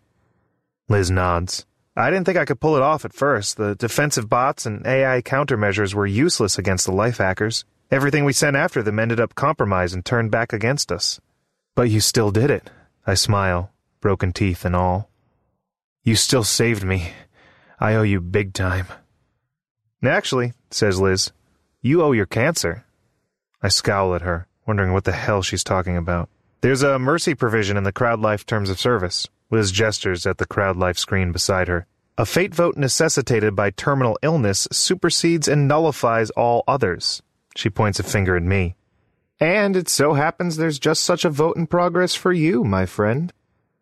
Liz nods. "I didn't think I could pull it off at first. The defensive bots and AI countermeasures were useless against the life hackers. Everything we sent after them ended up compromised and turned back against us." "But you still did it." I smile, broken teeth and all. "You still saved me. I owe you big time." "Actually," says Liz, "you owe your cancer." I scowl at her, wondering what the hell she's talking about. "There's a mercy provision in the CrowdLife Terms of Service." Liz gestures at the CrowdLife screen beside her. "A fate vote necessitated by terminal illness supersedes and nullifies all others." She points a finger at me. "And it so happens there's just such a vote in progress for you, my friend."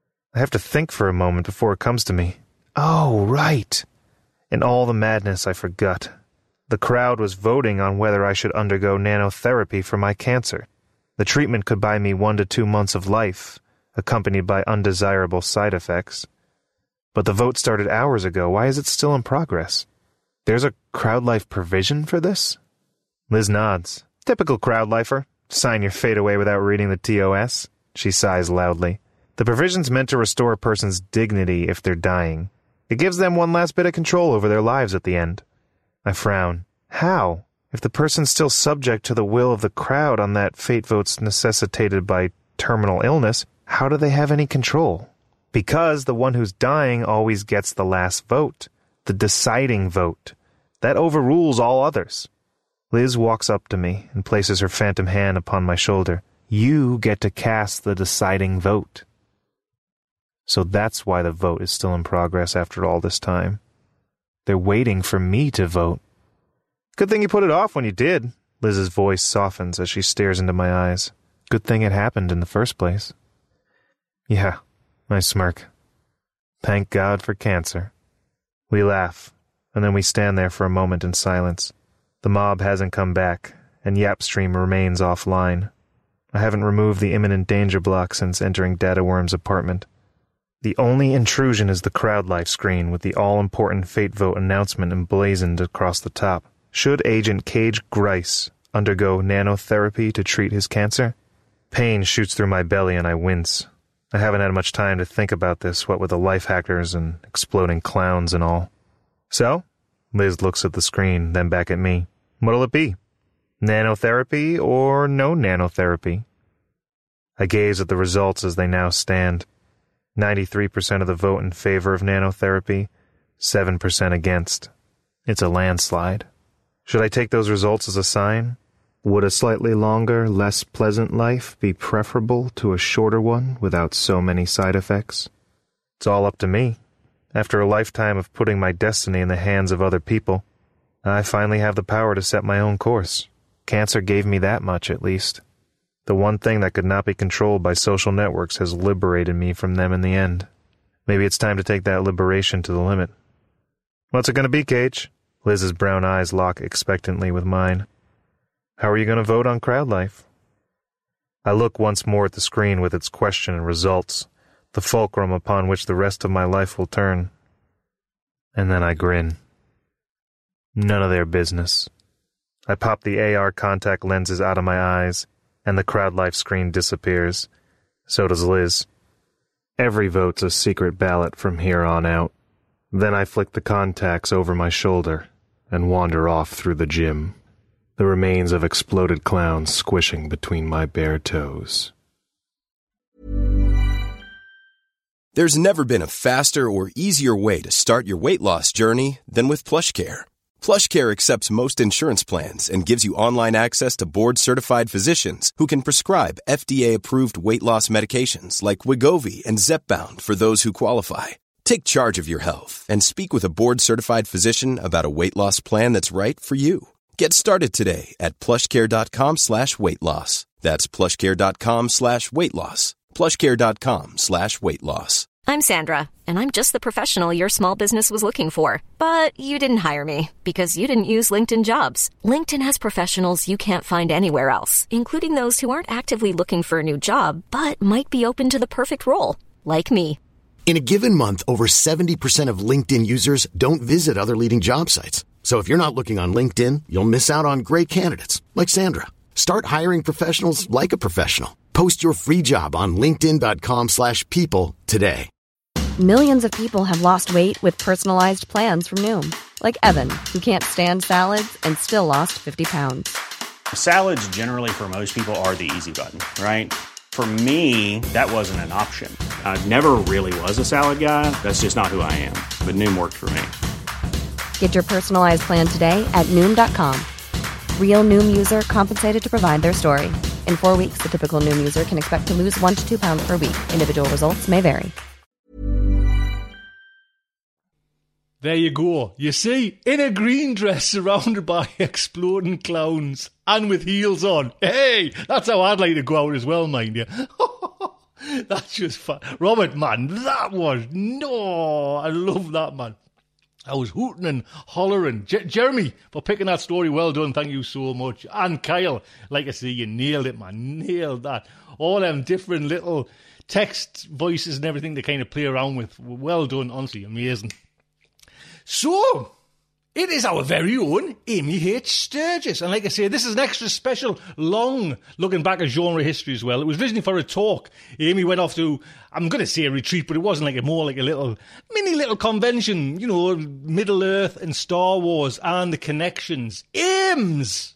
I have to think for a moment before it comes to me. Oh, right. In all the madness, I forgot. The crowd was voting on whether I should undergo nanotherapy for my cancer. The treatment could buy me 1 to 2 months of life, accompanied by undesirable side effects. But the vote started hours ago. Why is it still in progress? There's a CrowdLife provision for this? Liz nods. "Typical CrowdLifer. Sign your fate away without reading the TOS." She sighs loudly. "The provision's meant to restore a person's dignity if they're dying. It gives them one last bit of control over their lives at the end." I frown. "How? If the person's still subject to the will of the crowd on that fate vote's necessitated by terminal illness, how do they have any control?" "Because the one who's dying always gets the last vote. The deciding vote. That overrules all others." Liz walks up to me and places her phantom hand upon my shoulder. "You get to cast the deciding vote." So that's why the vote is still in progress after all this time. They're waiting for me to vote. "Good thing you put it off when you did." Liz's voice softens as she stares into my eyes. "Good thing it happened in the first place." "Yeah," I smirk. "Thank God for cancer." We laugh, and then we stand there for a moment in silence. The mob hasn't come back, and Yapstream remains offline. I haven't removed the imminent danger block since entering Dataworm's apartment. The only intrusion is the CrowdLife screen with the all-important fate vote announcement emblazoned across the top. Should Agent Cage Grice undergo nanotherapy to treat his cancer? Pain shoots through my belly and I wince. I haven't had much time to think about this, what with the life hackers and exploding clowns and all. "So?" Liz looks at the screen, then back at me. "What'll it be? Nanotherapy or no nanotherapy?" I gaze at the results as they now stand. 93% of the vote in favor of nanotherapy, 7% against. It's a landslide. Should I take those results as a sign? Would a slightly longer, less pleasant life be preferable to a shorter one without so many side effects? It's all up to me. After a lifetime of putting my destiny in the hands of other people, I finally have the power to set my own course. Cancer gave me that much, at least. The one thing that could not be controlled by social networks has liberated me from them in the end. Maybe it's time to take that liberation to the limit. "What's it going to be, Cage?" Liz's brown eyes lock expectantly with mine. "How are you going to vote on CrowdLife?" I look once more at the screen with its question and results, the fulcrum upon which the rest of my life will turn. And then I grin. None of their business. I pop the AR contact lenses out of my eyes, and the CrowdLife screen disappears. So does Liz. Every vote's a secret ballot from here on out. Then I flick the contacts over my shoulder and wander off through the gym, the remains of exploded clowns squishing between my bare toes. There's never been a faster or easier way to start your weight loss journey than with PlushCare. PlushCare accepts most insurance plans and gives you online access to board-certified physicians who can prescribe FDA-approved weight loss medications like Wegovy and Zepbound for those who qualify. Take charge of your health and speak with a board-certified physician about a weight loss plan that's right for you. Get started today at plushcare.com/weight-loss. That's plushcare.com/weight-loss. PlushCare.com/weight loss. I'm Sandra, and I'm just the professional your small business was looking for. But you didn't hire me because you didn't use LinkedIn Jobs. LinkedIn has professionals you can't find anywhere else, including those who aren't actively looking for a new job, but might be open to the perfect role, like me. In a given month, over 70% of LinkedIn users don't visit other leading job sites. So if you're not looking on LinkedIn, you'll miss out on great candidates like Sandra. Start hiring professionals like a professional. Post your free job on linkedin.com/people today. Millions of people have lost weight with personalized plans from Noom. Like Evan, who can't stand salads and still lost 50 pounds. Salads generally for most people are the easy button, right? For me, that wasn't an option. I never really was a salad guy. That's just not who I am. But Noom worked for me. Get your personalized plan today at Noom.com. Real Noom user compensated to provide their story. In 4 weeks, the typical Noom user can expect to lose 1 to 2 pounds per week. Individual results may vary. There you go. You see, in a green dress surrounded by exploding clowns and with heels on. Hey, that's how I'd like to go out as well, mind you. That's just fun. Robert, man, that was... No, I love that, man. I was hooting and hollering. Jeremy, for picking that story, well done. Thank you so much. And Kyle, like I say, you nailed it, man. Nailed that. All them different little text voices and everything to kind of play around with. Well done, honestly, amazing. So, it is our very own Amy H. Sturgis. And like I say, this is an extra special, long, looking back at genre history as well. It was originally for a talk. Amy went off to, I'm going to say a retreat, but it wasn't like more like a mini convention, you know, Middle Earth and Star Wars and the connections. Ames!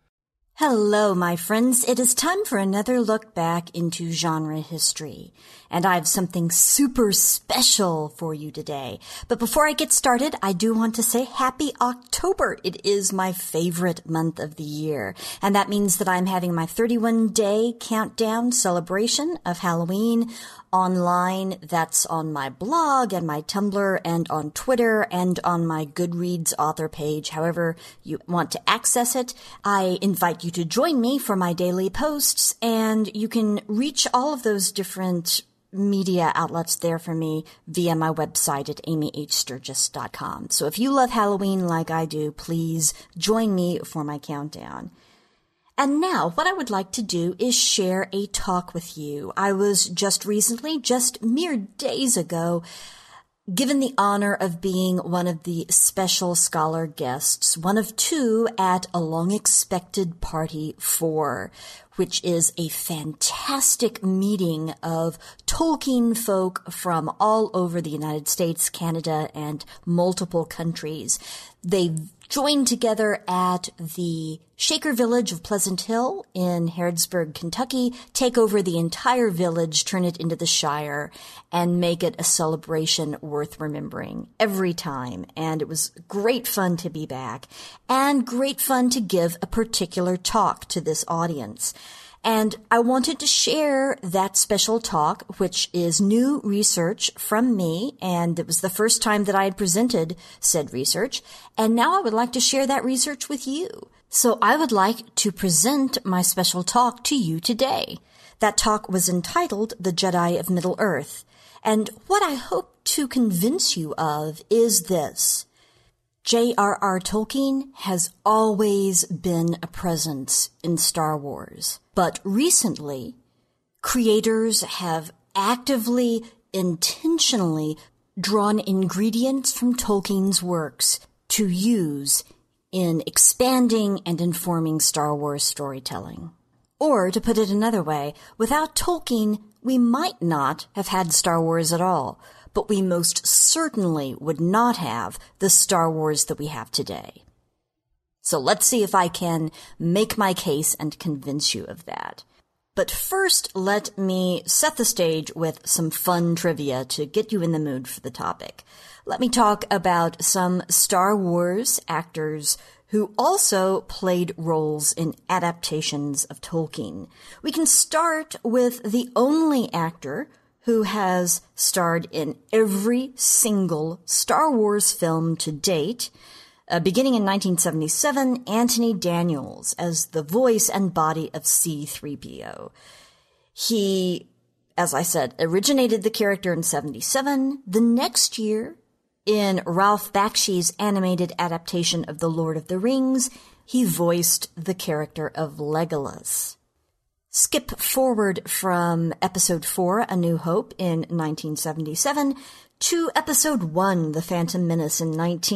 Hello, my friends. It is time for another look back into genre history. And I have something super special for you today. But before I get started, I do want to say Happy October. It is my favorite month of the year. And that means that I'm having my 31-day countdown celebration of Halloween online. That's on my blog and my Tumblr and on Twitter and on my Goodreads author page. However you want to access it, I invite you to join me for my daily posts, and you can reach all of those different media outlets there for me via my website at amyhsturgis.com. So if you love Halloween like I do, please join me for my countdown. And now, what I would like to do is share a talk with you. I was just mere days ago, given the honor of being one of the special scholar guests, one of two at a long-expected Party 4, which is a fantastic meeting of Tolkien folk from all over the United States, Canada, and multiple countries. They joined together at the Shaker Village of Pleasant Hill in Harrodsburg, Kentucky, take over the entire village, turn it into the Shire, and make it a celebration worth remembering every time. And it was great fun to be back, and great fun to give a particular talk to this audience. And I wanted to share that special talk, which is new research from me, and it was the first time that I had presented said research, and now I would like to share that research with you. So I would like to present my special talk to you today. That talk was entitled The Jedi of Middle-earth, and what I hope to convince you of is this. J.R.R. Tolkien has always been a presence in Star Wars, but recently, creators have actively, intentionally drawn ingredients from Tolkien's works to use in expanding and informing Star Wars storytelling. Or, to put it another way, without Tolkien, we might not have had Star Wars at all, but we most certainly would not have the Star Wars that we have today. So let's see if I can make my case and convince you of that. But first, let me set the stage with some fun trivia to get you in the mood for the topic. Let me talk about some Star Wars actors who also played roles in adaptations of Tolkien. We can start with the only actor who has starred in every single Star Wars film to date. Beginning in 1977, Anthony Daniels as the voice and body of C-3PO. He as I said, originated the character in 1977. The next year, in Ralph Bakshi's animated adaptation of The Lord of the Rings, he voiced the character of Legolas. Skip forward from Episode 4, A New Hope, in 1977, to Episode 1, The Phantom Menace, in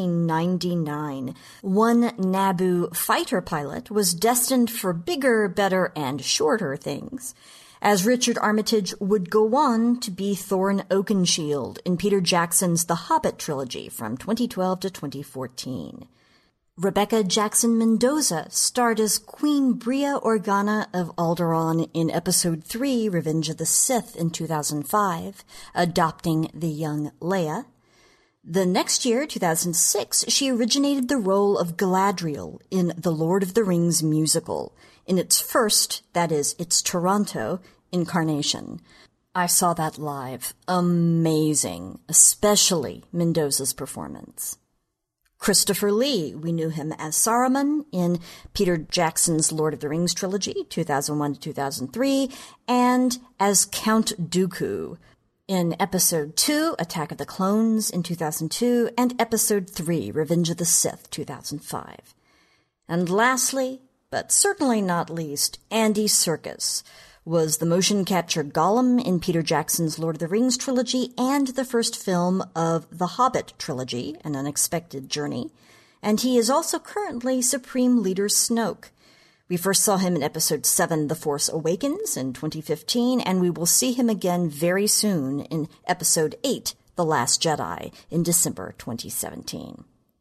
1999. One Naboo fighter pilot was destined for bigger, better, and shorter things, as Richard Armitage would go on to be Thorin Oakenshield in Peter Jackson's The Hobbit trilogy from 2012 to 2014. Rebecca Jackson Mendoza starred as Queen Bria Organa of Alderaan in Episode 3, Revenge of the Sith, in 2005, adopting the young Leia. The next year, 2006, she originated the role of Galadriel in The Lord of the Rings musical, in its first, that is, its Toronto, incarnation. I saw that live. Amazing, especially Mendoza's performance. Christopher Lee, we knew him as Saruman in Peter Jackson's Lord of the Rings trilogy, 2001 to 2003, and as Count Dooku in Episode 2, Attack of the Clones, in 2002, and Episode 3, Revenge of the Sith, 2005. And lastly, but certainly not least, Andy Serkis was the motion capture Gollum in Peter Jackson's Lord of the Rings trilogy and the first film of the Hobbit trilogy, An Unexpected Journey, and he is also currently Supreme Leader Snoke. We first saw him in Episode 7, The Force Awakens, in 2015, and we will see him again very soon in Episode 8, The Last Jedi, in December 2017.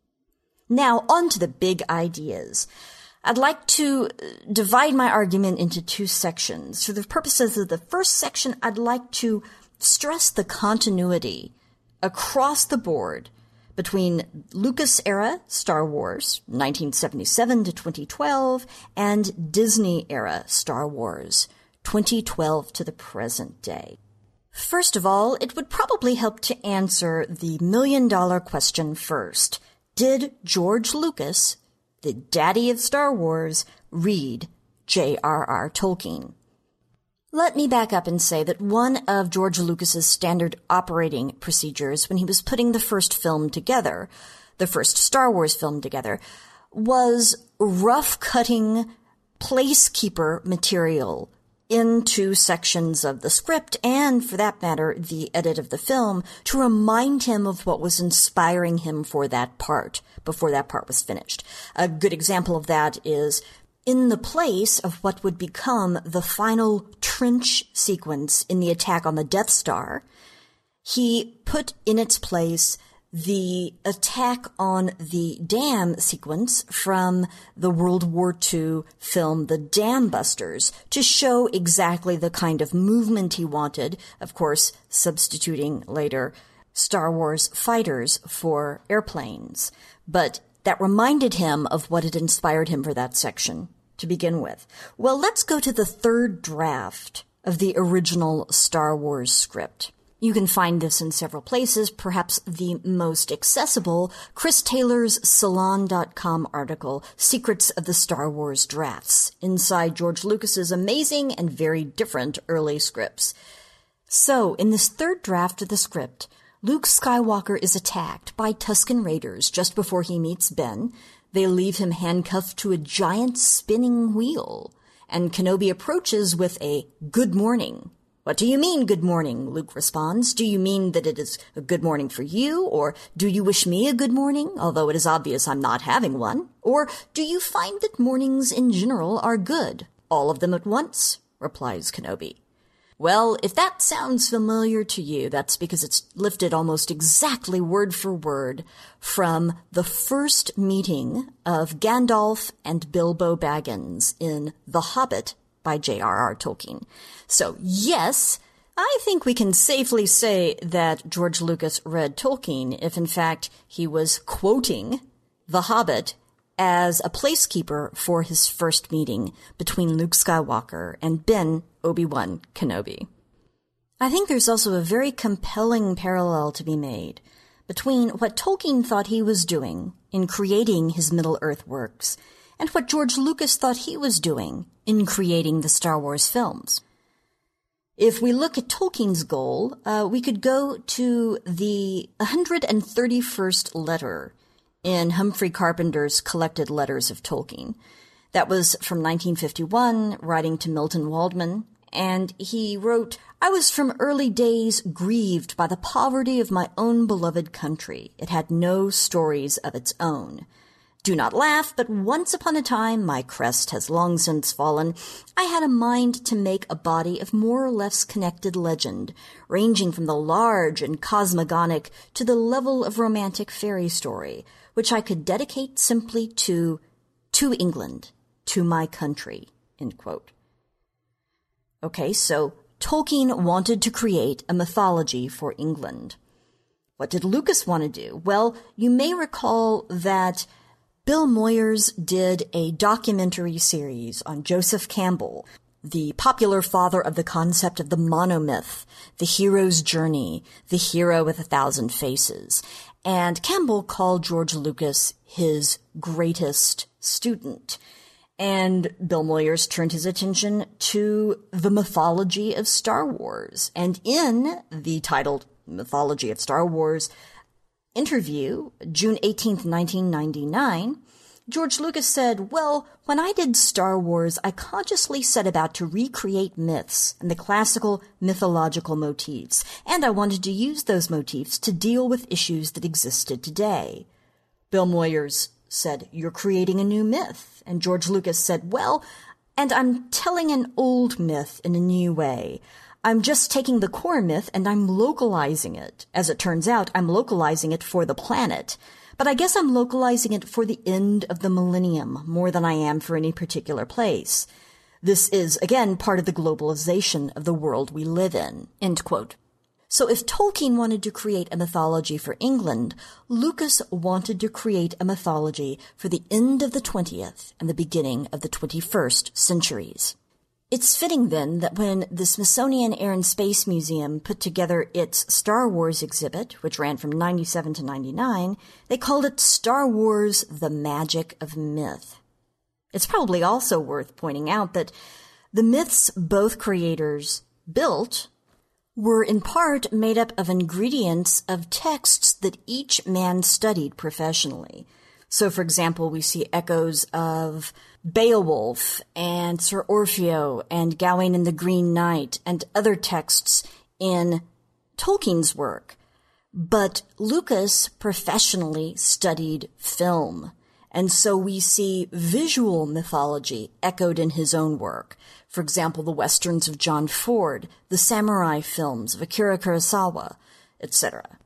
Now, on to the big ideas. I'd like to divide my argument into two sections. For the purposes of the first section, I'd like to stress the continuity across the board between Lucas-era Star Wars, 1977 to 2012, and Disney-era Star Wars, 2012 to the present day. First of all, it would probably help to answer the million-dollar question first. Did George Lucas, the daddy of Star Wars, read J.R.R. Tolkien? Let me back up and say that one of George Lucas's standard operating procedures when he was putting the first film together, the first Star Wars film together, was rough-cutting placekeeper material into sections of the script and, for that matter, the edit of the film to remind him of what was inspiring him for that part before that part was finished. A good example of that is in the place of what would become the final trench sequence in the attack on the Death Star, he put in its place the attack on the dam sequence from the World War II film The Dam Busters to show exactly the kind of movement he wanted, of course, substituting later Star Wars fighters for airplanes. But that reminded him of what had inspired him for that section to begin with. Well, let's go to the third draft of the original Star Wars script. You can find this in several places, perhaps the most accessible, Chris Taylor's Salon.com article, Secrets of the Star Wars Drafts, inside George Lucas's amazing and very different early scripts. So, in this third draft of the script, Luke Skywalker is attacked by Tusken Raiders just before he meets Ben. They leave him handcuffed to a giant spinning wheel, and Kenobi approaches with a "good morning." "What do you mean, good morning?" Luke responds. "Do you mean that it is a good morning for you? Or do you wish me a good morning, although it is obvious I'm not having one? Or do you find that mornings in general are good? All of them at once?" replies Kenobi. Well, if that sounds familiar to you, that's because it's lifted almost exactly word for word from the first meeting of Gandalf and Bilbo Baggins in The Hobbit by J.R.R. Tolkien. So, yes, I think we can safely say that George Lucas read Tolkien if, in fact, he was quoting The Hobbit as a placekeeper for his first meeting between Luke Skywalker and Ben Obi-Wan Kenobi. I think there's also a very compelling parallel to be made between what Tolkien thought he was doing in creating his Middle-earth works and what George Lucas thought he was doing in creating the Star Wars films. If we look at Tolkien's goal, we could go to the 131st letter in Humphrey Carpenter's Collected Letters of Tolkien. That was from 1951, writing to Milton Waldman, and he wrote, "I was from early days grieved by the poverty of my own beloved country. It had no stories of its own. Do not laugh, but once upon a time, my crest has long since fallen, I had a mind to make a body of more or less connected legend, ranging from the large and cosmogonic to the level of romantic fairy story, which I could dedicate simply to England, to my country." End quote. Okay, so Tolkien wanted to create a mythology for England. What did Lucas want to do? Well, you may recall that Bill Moyers did a documentary series on Joseph Campbell, the popular father of the concept of the monomyth, the hero's journey, the hero with 1,000 faces. And Campbell called George Lucas his greatest student. And Bill Moyers turned his attention to the mythology of Star Wars. And in the titled Mythology of Star Wars interview, June 18th, 1999, George Lucas said, "Well, when I did Star Wars, I consciously set about to recreate myths and the classical mythological motifs, and I wanted to use those motifs to deal with issues that existed today." Bill Moyers said, "You're creating a new myth." And George Lucas said, "Well, and I'm telling an old myth in a new way. I'm just taking the core myth and I'm localizing it. As it turns out, I'm localizing it for the planet. But I guess I'm localizing it for the end of the millennium more than I am for any particular place. This is, again, part of the globalization of the world we live in." End quote. So if Tolkien wanted to create a mythology for England, Lucas wanted to create a mythology for the end of the 20th and the beginning of the 21st centuries. It's fitting, then, that when the Smithsonian Air and Space Museum put together its Star Wars exhibit, which ran from 97 to 99, they called it Star Wars: The Magic of Myth. It's probably also worth pointing out that the myths both creators built were in part made up of ingredients of texts that each man studied professionally. So, for example, we see echoes of Beowulf and Sir Orfeo and Gawain and the Green Knight and other texts in Tolkien's work. But Lucas professionally studied film, and so we see visual mythology echoed in his own work. For example, the westerns of John Ford, the samurai films of Akira Kurosawa, etc.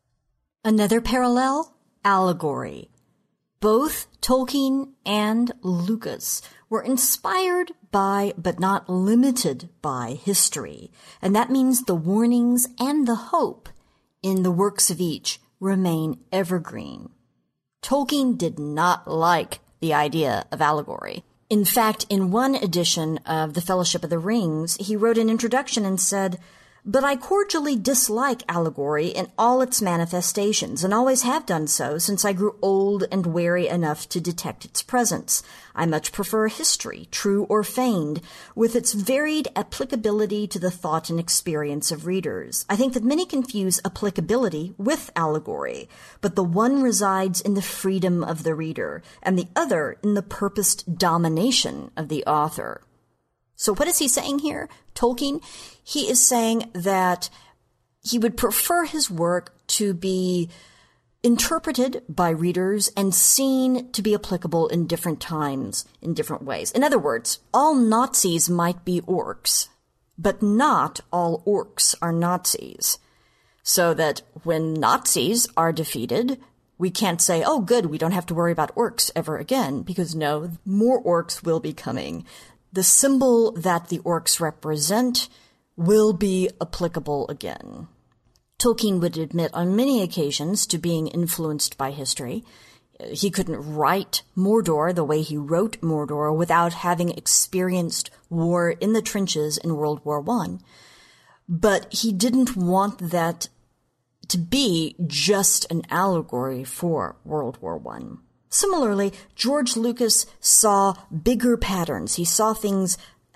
Another parallel? Allegory. Both Tolkien and Lucas were inspired by, but not limited by, history, and that means the warnings and the hope in the works of each remain evergreen. Tolkien did not like the idea of allegory. In fact, in one edition of The Fellowship of the Rings, he wrote an introduction and said, "But I cordially dislike allegory in all its manifestations, and always have done so since I grew old and wary enough to detect its presence. I much prefer history, true or feigned, with its varied applicability to the thought and experience of readers. I think that many confuse applicability with allegory, but the one resides in the freedom of the reader, and the other in the purposed domination of the author." So what is he saying here, Tolkien? He is saying that he would prefer his work to be interpreted by readers and seen to be applicable in different times, in different ways. In other words, all Nazis might be orcs, but not all orcs are Nazis. So that when Nazis are defeated, we can't say, "Oh, good, we don't have to worry about orcs ever again," because no, more orcs will be coming. The symbol that the orcs represent will be applicable again. Tolkien would admit on many occasions to being influenced by history. He couldn't write Mordor the way he wrote Mordor without having experienced war in the trenches in World War I. But he didn't want that to be just an allegory for World War I. Similarly, George Lucas saw bigger patterns. He saw things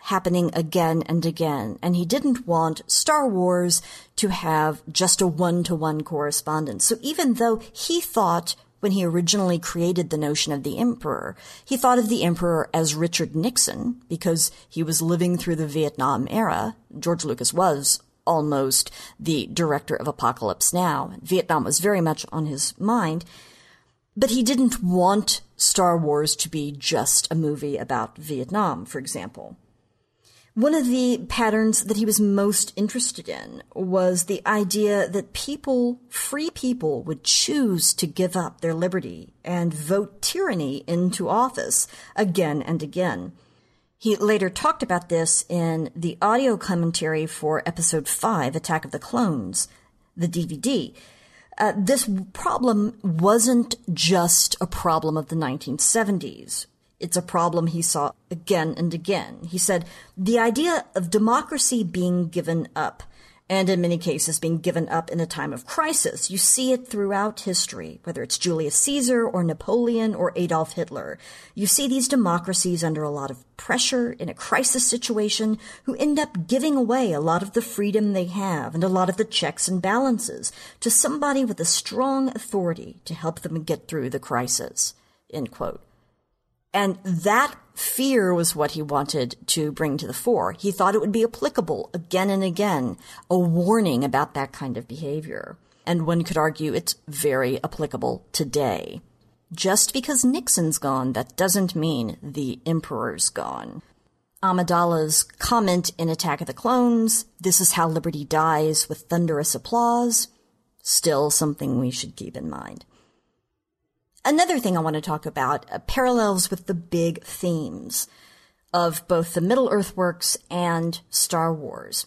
happening again and again, and he didn't want Star Wars to have just a one-to-one correspondence. So even though he thought, when he originally created the notion of the Emperor, he thought of the Emperor as Richard Nixon because he was living through the Vietnam era. George Lucas was almost the director of Apocalypse Now. Vietnam was very much on his mind. But he didn't want Star Wars to be just a movie about Vietnam, for example. One of the patterns that he was most interested in was the idea that people, free people, would choose to give up their liberty and vote tyranny into office again and again. He later talked about this in the audio commentary for Episode 5, Attack of the Clones, the DVD. This problem wasn't just a problem of the 1970s. It's a problem he saw again and again. He said, the idea of democracy being given up, and in many cases being given up in a time of crisis. You see it throughout history, whether it's Julius Caesar or Napoleon or Adolf Hitler. You see these democracies under a lot of pressure in a crisis situation who end up giving away a lot of the freedom they have and a lot of the checks and balances to somebody with a strong authority to help them get through the crisis, end quote. And that fear was what he wanted to bring to the fore. He thought it would be applicable again and again, a warning about that kind of behavior. And one could argue it's very applicable today. Just because Nixon's gone, that doesn't mean the Emperor's gone. Amidala's comment in Attack of the Clones, "This is how liberty dies with thunderous applause," still something we should keep in mind. Another thing I want to talk about parallels with the big themes of both the Middle-earth works and Star Wars.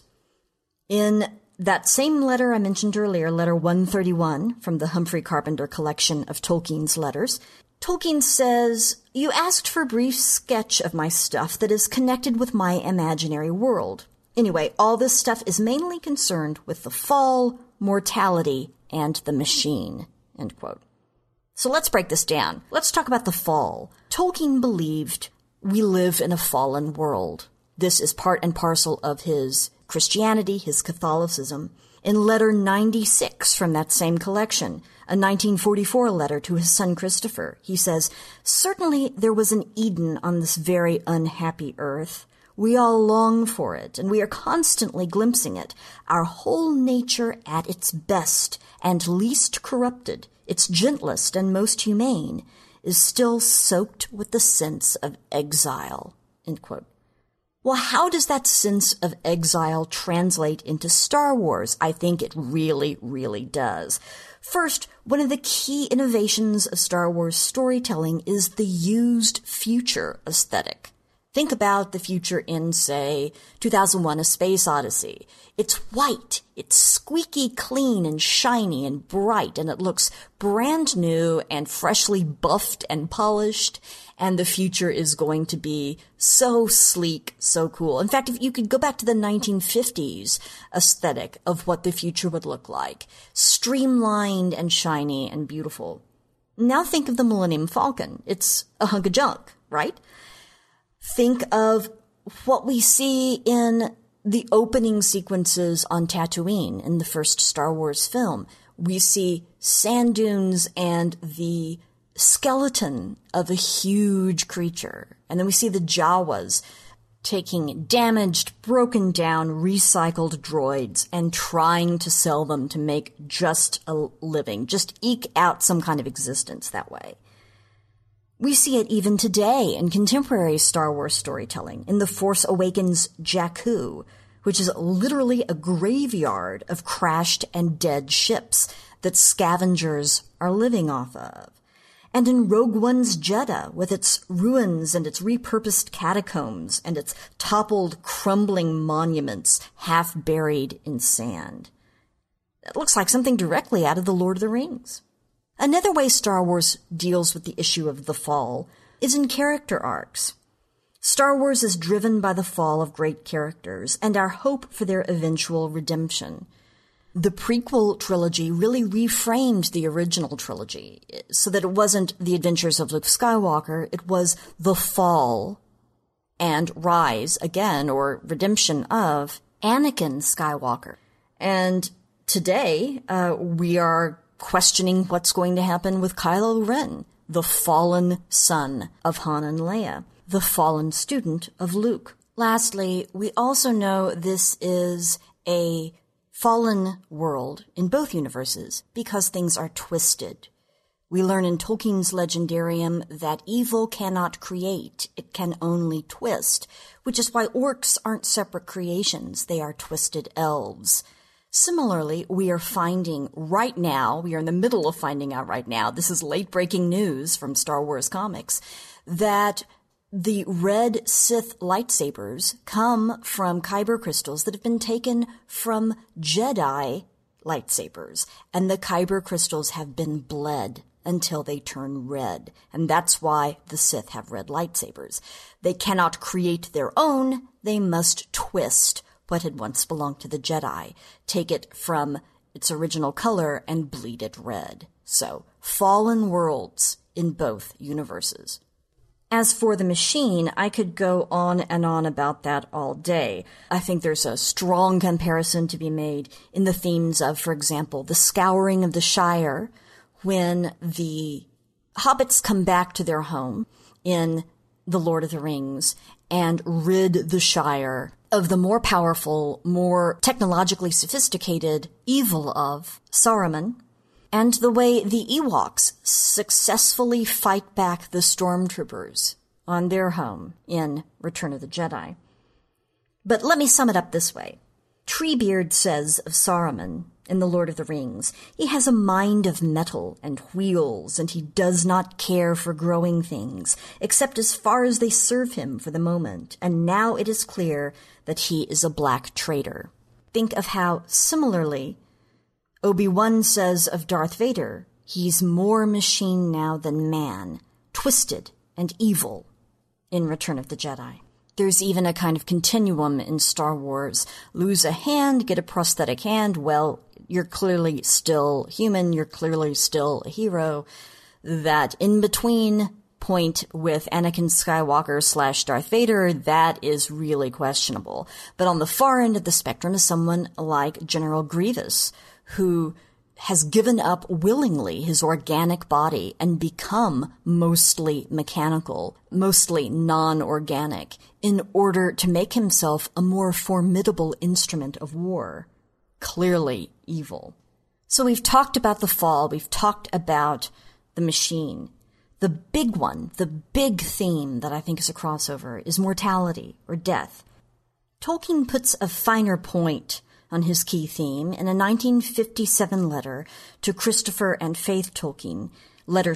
In that same letter I mentioned earlier, letter 131 from the Humphrey Carpenter collection of Tolkien's letters, Tolkien says, "You asked for a brief sketch of my stuff that is connected with my imaginary world. Anyway, all this stuff is mainly concerned with the fall, mortality, and the machine," end quote. So let's break this down. Let's talk about the fall. Tolkien believed we live in a fallen world. This is part and parcel of his Christianity, his Catholicism. In letter 96 from that same collection, a 1944 letter to his son Christopher, he says, "Certainly there was an Eden on this very unhappy earth. We all long for it, and we are constantly glimpsing it, our whole nature at its best and least corrupted, its gentlest and most humane, is still soaked with the sense of exile." End quote. Well, how does that sense of exile translate into Star Wars? I think it really, really does. First, one of the key innovations of Star Wars storytelling is the used future aesthetic. Think about the future in, say, 2001: A Space Odyssey. It's white, it's squeaky clean and shiny and bright, and it looks brand new and freshly buffed and polished, and the future is going to be so sleek, so cool. In fact, if you could go back to the 1950s aesthetic of what the future would look like, streamlined and shiny and beautiful. Now think of the Millennium Falcon. It's a hunk of junk, right? Think of what we see in the opening sequences on Tatooine in the first Star Wars film. We see sand dunes and the skeleton of a huge creature. And then we see the Jawas taking damaged, broken down, recycled droids and trying to sell them to make just a living, just eke out some kind of existence that way. We see it even today in contemporary Star Wars storytelling, in The Force Awakens' Jakku, which is literally a graveyard of crashed and dead ships that scavengers are living off of. And in Rogue One's Jedha, with its ruins and its repurposed catacombs and its toppled, crumbling monuments half buried in sand. It looks like something directly out of The Lord of the Rings. Another way Star Wars deals with the issue of the fall is in character arcs. Star Wars is driven by the fall of great characters and our hope for their eventual redemption. The prequel trilogy really reframed the original trilogy so that it wasn't the adventures of Luke Skywalker, it was the fall and rise again, or redemption of, Anakin Skywalker. And today, we are questioning what's going to happen with Kylo Ren, the fallen son of Han and Leia, the fallen student of Luke. Lastly, we also know this is a fallen world in both universes because things are twisted. We learn in Tolkien's Legendarium that evil cannot create, it can only twist, which is why orcs aren't separate creations, they are twisted elves. Similarly, we are finding right now, we are in the middle of finding out right now, this is late-breaking news from Star Wars comics, that the red Sith lightsabers come from kyber crystals that have been taken from Jedi lightsabers, and the kyber crystals have been bled until they turn red, and that's why the Sith have red lightsabers. They cannot create their own, they must twist what had once belonged to the Jedi, take it from its original color and bleed it red. So, fallen worlds in both universes. As for the machine, I could go on and on about that all day. I think there's a strong comparison to be made in the themes of, for example, the scouring of the Shire, when the hobbits come back to their home in The Lord of the Rings and rid the Shire of the more powerful, more technologically sophisticated evil of Saruman, and the way the Ewoks successfully fight back the stormtroopers on their home in Return of the Jedi. But let me sum it up this way. Treebeard says of Saruman in The Lord of the Rings, he has a mind of metal and wheels, and he does not care for growing things, except as far as they serve him for the moment, and now it is clear that he is a black traitor. Think of how, similarly, Obi-Wan says of Darth Vader, he's more machine now than man, twisted and evil in Return of the Jedi. There's even a kind of continuum in Star Wars. Lose a hand, get a prosthetic hand, well, you're clearly still human, you're clearly still a hero. That in-between point with Anakin Skywalker / Darth Vader, that is really questionable. But on the far end of the spectrum is someone like General Grievous, who has given up willingly his organic body and become mostly mechanical, mostly non-organic, in order to make himself a more formidable instrument of war. Clearly evil. So we've talked about the fall, we've talked about the machine. The big one, the big theme that I think is a crossover is mortality or death. Tolkien puts a finer point on his key theme in a 1957 letter to Christopher and Faith Tolkien, letter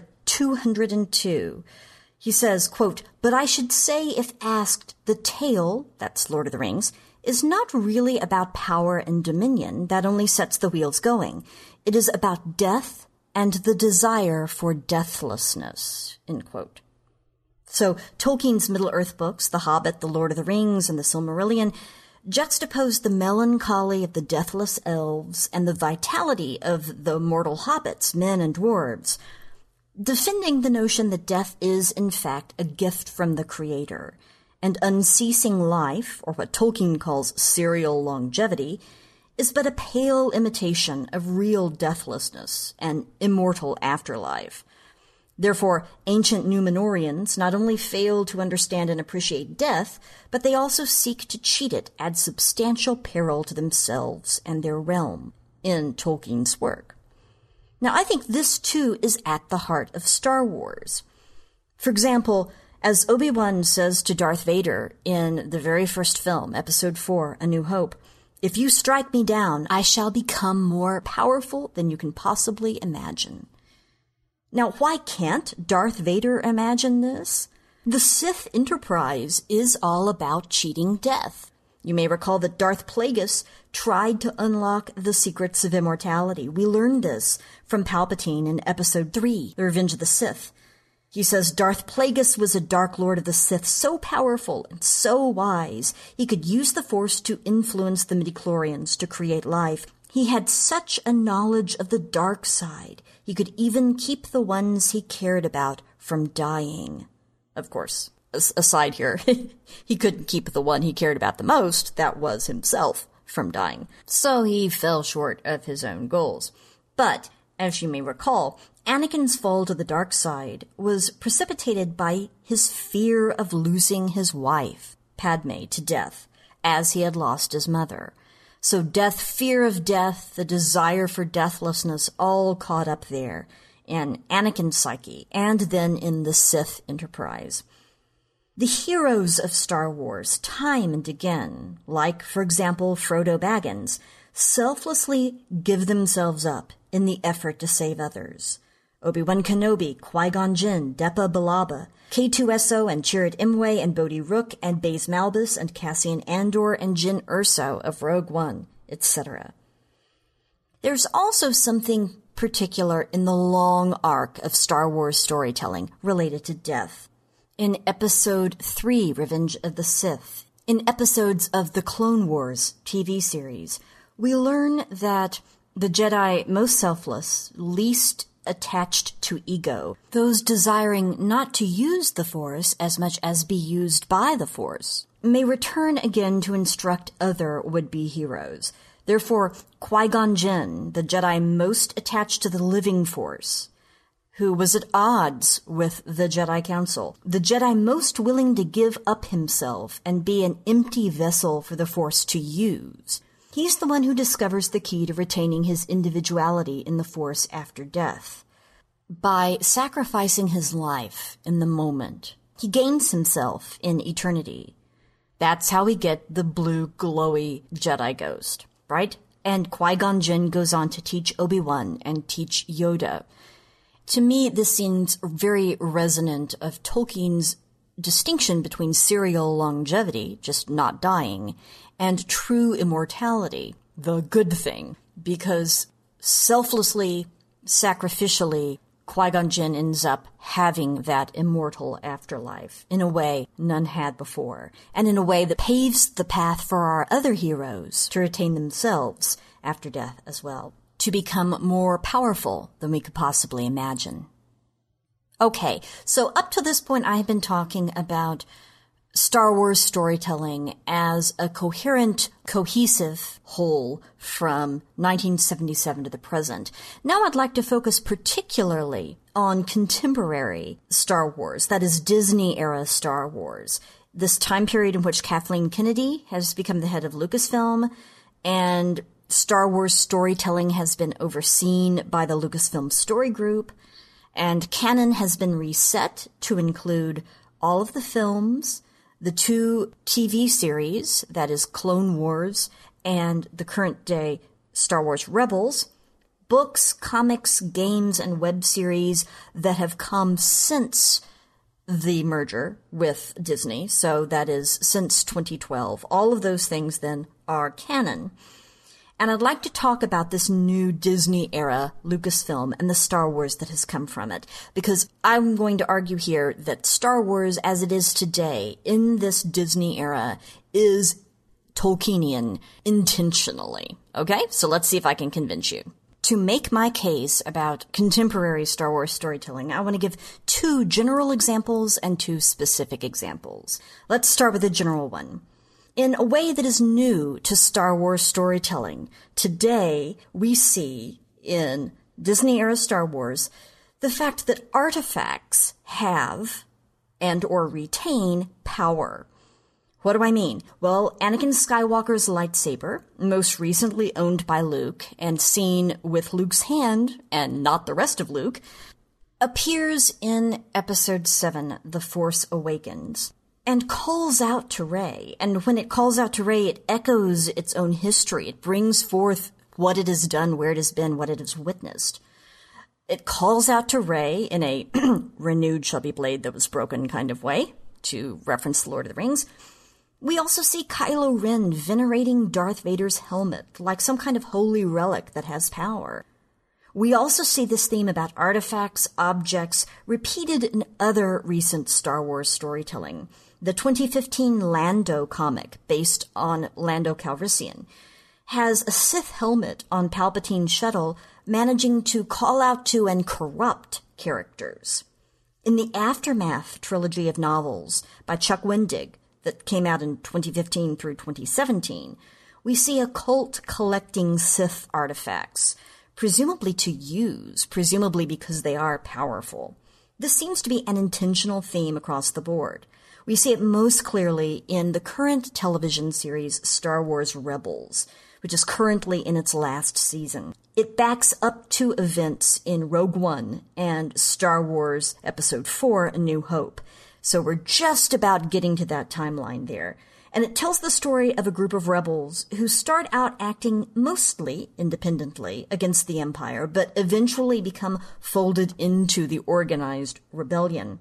202. He says, quote, "But I should say, if asked, the tale," that's Lord of the Rings, "is not really about power and dominion. That only sets the wheels going. It is about death and the desire for deathlessness," end quote. So Tolkien's Middle-earth books, The Hobbit, The Lord of the Rings, and The Silmarillion, juxtapose the melancholy of the deathless elves and the vitality of the mortal hobbits, men and dwarves, defending the notion that death is, in fact, a gift from the Creator, and unceasing life, or what Tolkien calls serial longevity, is but a pale imitation of real deathlessness and immortal afterlife. Therefore, ancient Númenóreans not only fail to understand and appreciate death, but they also seek to cheat it, add substantial peril to themselves and their realm in Tolkien's work. Now, I think this, too, is at the heart of Star Wars. For example, as Obi-Wan says to Darth Vader in the very first film, Episode 4, A New Hope, "If you strike me down, I shall become more powerful than you can possibly imagine." Now, why can't Darth Vader imagine this? The Sith enterprise is all about cheating death. You may recall that Darth Plagueis tried to unlock the secrets of immortality. We learned this from Palpatine in Episode 3, The Revenge of the Sith. He says Darth Plagueis was a Dark Lord of the Sith so powerful and so wise, he could use the Force to influence the midichlorians to create life. He had such a knowledge of the dark side, he could even keep the ones he cared about from dying. Of course, aside here, he couldn't keep the one he cared about the most, that was himself, from dying. So he fell short of his own goals. But, as you may recall, Anakin's fall to the dark side was precipitated by his fear of losing his wife, Padme, to death, as he had lost his mother. So death, fear of death, the desire for deathlessness, all caught up there in Anakin's psyche, and then in the Sith Enterprise. The heroes of Star Wars, time and again, like, for example, Frodo Baggins, selflessly give themselves up in the effort to save others. Obi-Wan Kenobi, Qui-Gon Jinn, Depa Billaba, K2SO and Chirrut Imwe and Bodhi Rook and Baze Malbus and Cassian Andor and Jyn Erso of Rogue One, etc. There's also something particular in the long arc of Star Wars storytelling related to death. In Episode 3, Revenge of the Sith, in episodes of the Clone Wars TV series, we learn that the Jedi most selfless, least attached to ego, those desiring not to use the Force as much as be used by the Force, may return again to instruct other would-be heroes. Therefore, Qui-Gon Jinn, the Jedi most attached to the living Force, who was at odds with the Jedi Council, the Jedi most willing to give up himself and be an empty vessel for the Force to use. He's the one who discovers the key to retaining his individuality in the Force after death. By sacrificing his life in the moment, he gains himself in eternity. That's how we get the blue, glowy Jedi ghost, right? And Qui-Gon Jinn goes on to teach Obi-Wan and teach Yoda. To me, this seems very resonant of Tolkien's distinction between serial longevity, just not dying, and true immortality, the good thing, because selflessly, sacrificially, Qui-Gon Jinn ends up having that immortal afterlife in a way none had before, and in a way that paves the path for our other heroes to retain themselves after death as well, to become more powerful than we could possibly imagine. Okay, so up to this point I have been talking about Star Wars storytelling as a coherent, cohesive whole from 1977 to the present. Now I'd like to focus particularly on contemporary Star Wars, that is Disney-era Star Wars, this time period in which Kathleen Kennedy has become the head of Lucasfilm, and Star Wars storytelling has been overseen by the Lucasfilm Story Group, and canon has been reset to include all of the films, the 2 TV series, that is Clone Wars and the current day Star Wars Rebels, books, comics, games, and web series that have come since the merger with Disney, so that is since 2012. All of those things then are canon. And I'd like to talk about this new Disney-era Lucasfilm and the Star Wars that has come from it, because I'm going to argue here that Star Wars as it is today in this Disney era is Tolkienian intentionally. Okay? So let's see if I can convince you. To make my case about contemporary Star Wars storytelling, I want to give 2 general examples and 2 specific examples. Let's start with the general one. In a way that is new to Star Wars storytelling, today we see in Disney-era Star Wars the fact that artifacts have and or retain power. What do I mean? Well, Anakin Skywalker's lightsaber, most recently owned by Luke and seen with Luke's hand and not the rest of Luke, appears in Episode 7, The Force Awakens, and calls out to Rey. And when it calls out to Rey, it echoes its own history. It brings forth what it has done, where it has been, what it has witnessed. It calls out to Rey in a renewed shall be blade that was broken kind of way, to reference The Lord of the Rings. We also see Kylo Ren venerating Darth Vader's helmet like some kind of holy relic that has power. We also see this theme about artifacts, objects, repeated in other recent Star Wars storytelling. The 2015 Lando comic, based on Lando Calrissian, has a Sith helmet on Palpatine's shuttle, managing to call out to and corrupt characters. In the Aftermath trilogy of novels by Chuck Wendig that came out in 2015 through 2017, we see a cult collecting Sith artifacts, presumably to use, presumably because they are powerful. This seems to be an intentional theme across the board. We see it most clearly in the current television series Star Wars Rebels, which is currently in its last season. It backs up to events in Rogue One and Star Wars Episode 4, A New Hope. So we're just about getting to that timeline there. And it tells the story of a group of rebels who start out acting mostly independently against the Empire, but eventually become folded into the organized rebellion.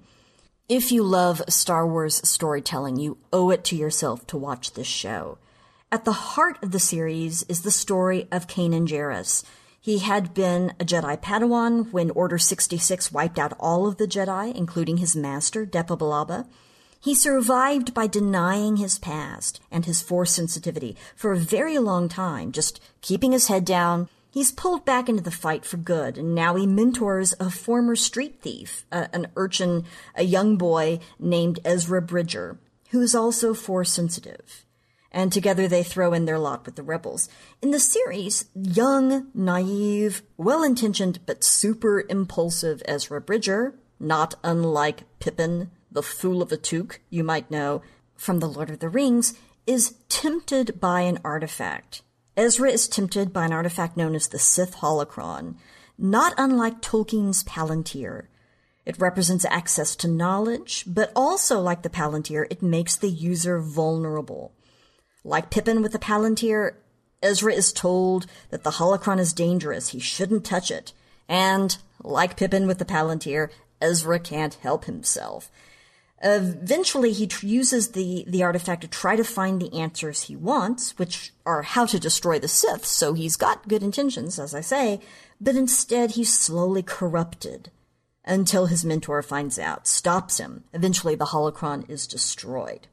If you love Star Wars storytelling, you owe it to yourself to watch this show. At the heart of the series is the story of Kanan Jarrus. He had been a Jedi Padawan when Order 66 wiped out all of the Jedi, including his master, Depa Billaba. He survived by denying his past and his Force sensitivity for a very long time, just keeping his head down. He's pulled back into the fight for good, and now he mentors a former street thief, an urchin, a young boy named Ezra Bridger, who's also Force sensitive. And together they throw in their lot with the rebels. In the series, young, naive, well-intentioned, but super impulsive Ezra Bridger, not unlike Pippin, the Fool of a Took, you might know from The Lord of the Rings, is tempted by an artifact. Ezra is tempted by an artifact known as the Sith Holocron, not unlike Tolkien's Palantir. It represents access to knowledge, but also like the Palantir, it makes the user vulnerable. Like Pippin with the Palantir, Ezra is told that the holocron is dangerous, he shouldn't touch it. And, like Pippin with the Palantir, Ezra can't help himself. Eventually, he uses the artifact to try to find the answers he wants, which are how to destroy the Sith, so he's got good intentions, as I say, but instead he's slowly corrupted until his mentor finds out, stops him. Eventually, the holocron is destroyed.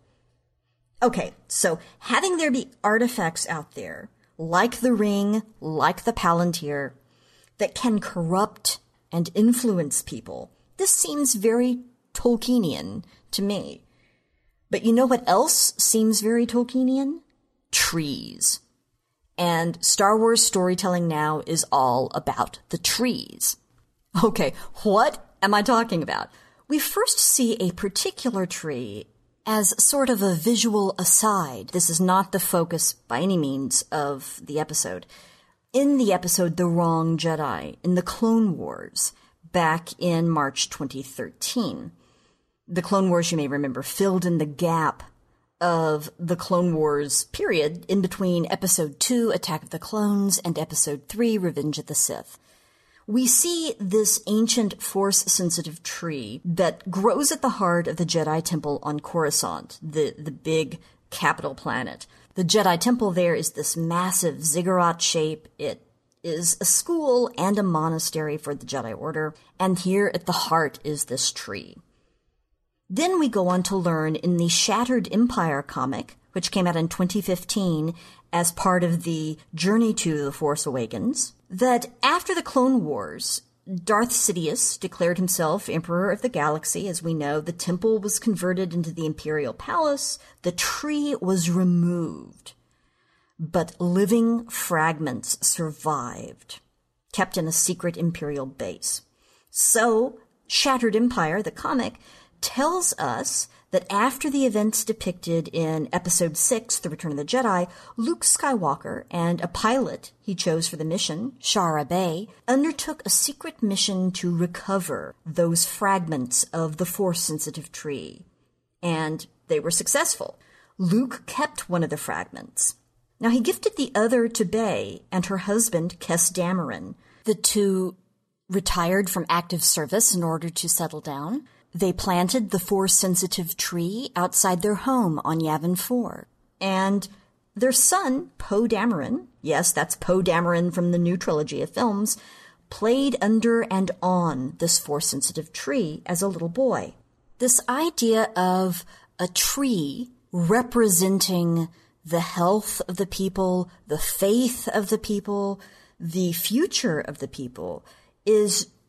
Okay, so having there be artifacts out there, like the ring, like the Palantir, that can corrupt and influence people, this seems very Tolkienian to me. But you know what else seems very Tolkienian? Trees. And Star Wars storytelling now is all about the trees. Okay, what am I talking about? We first see a particular tree as sort of a visual aside. This is not the focus by any means of the episode. In the episode The Wrong Jedi, in the Clone Wars, back in March 2013. The Clone Wars, you may remember, filled in the gap of the Clone Wars period in between Episode 2, Attack of the Clones, and Episode 3, Revenge of the Sith. We see this ancient Force-sensitive tree that grows at the heart of the Jedi Temple on Coruscant, the big capital planet. The Jedi Temple there is this massive ziggurat shape. It is a school and a monastery for the Jedi Order, and here at the heart is this tree. Then we go on to learn in the Shattered Empire comic, which came out in 2015 as part of the Journey to the Force Awakens, that after the Clone Wars, Darth Sidious declared himself Emperor of the Galaxy. As we know, the temple was converted into the Imperial Palace. The tree was removed, but living fragments survived, kept in a secret Imperial base. So, Shattered Empire, the comic, tells us that after the events depicted in Episode 6, The Return of the Jedi, Luke Skywalker and a pilot he chose for the mission, Shara Bey, undertook a secret mission to recover those fragments of the Force-sensitive tree. And they were successful. Luke kept one of the fragments. Now, he gifted the other to Bey and her husband, Kes Dameron. The two retired from active service in order to settle down. They planted the Force-sensitive tree outside their home on Yavin 4. And their son, Poe Dameron, yes, that's Poe Dameron from the new trilogy of films, played under and on this Force-sensitive tree as a little boy. This idea of a tree representing the health of the people, the faith of the people, the future of the people, is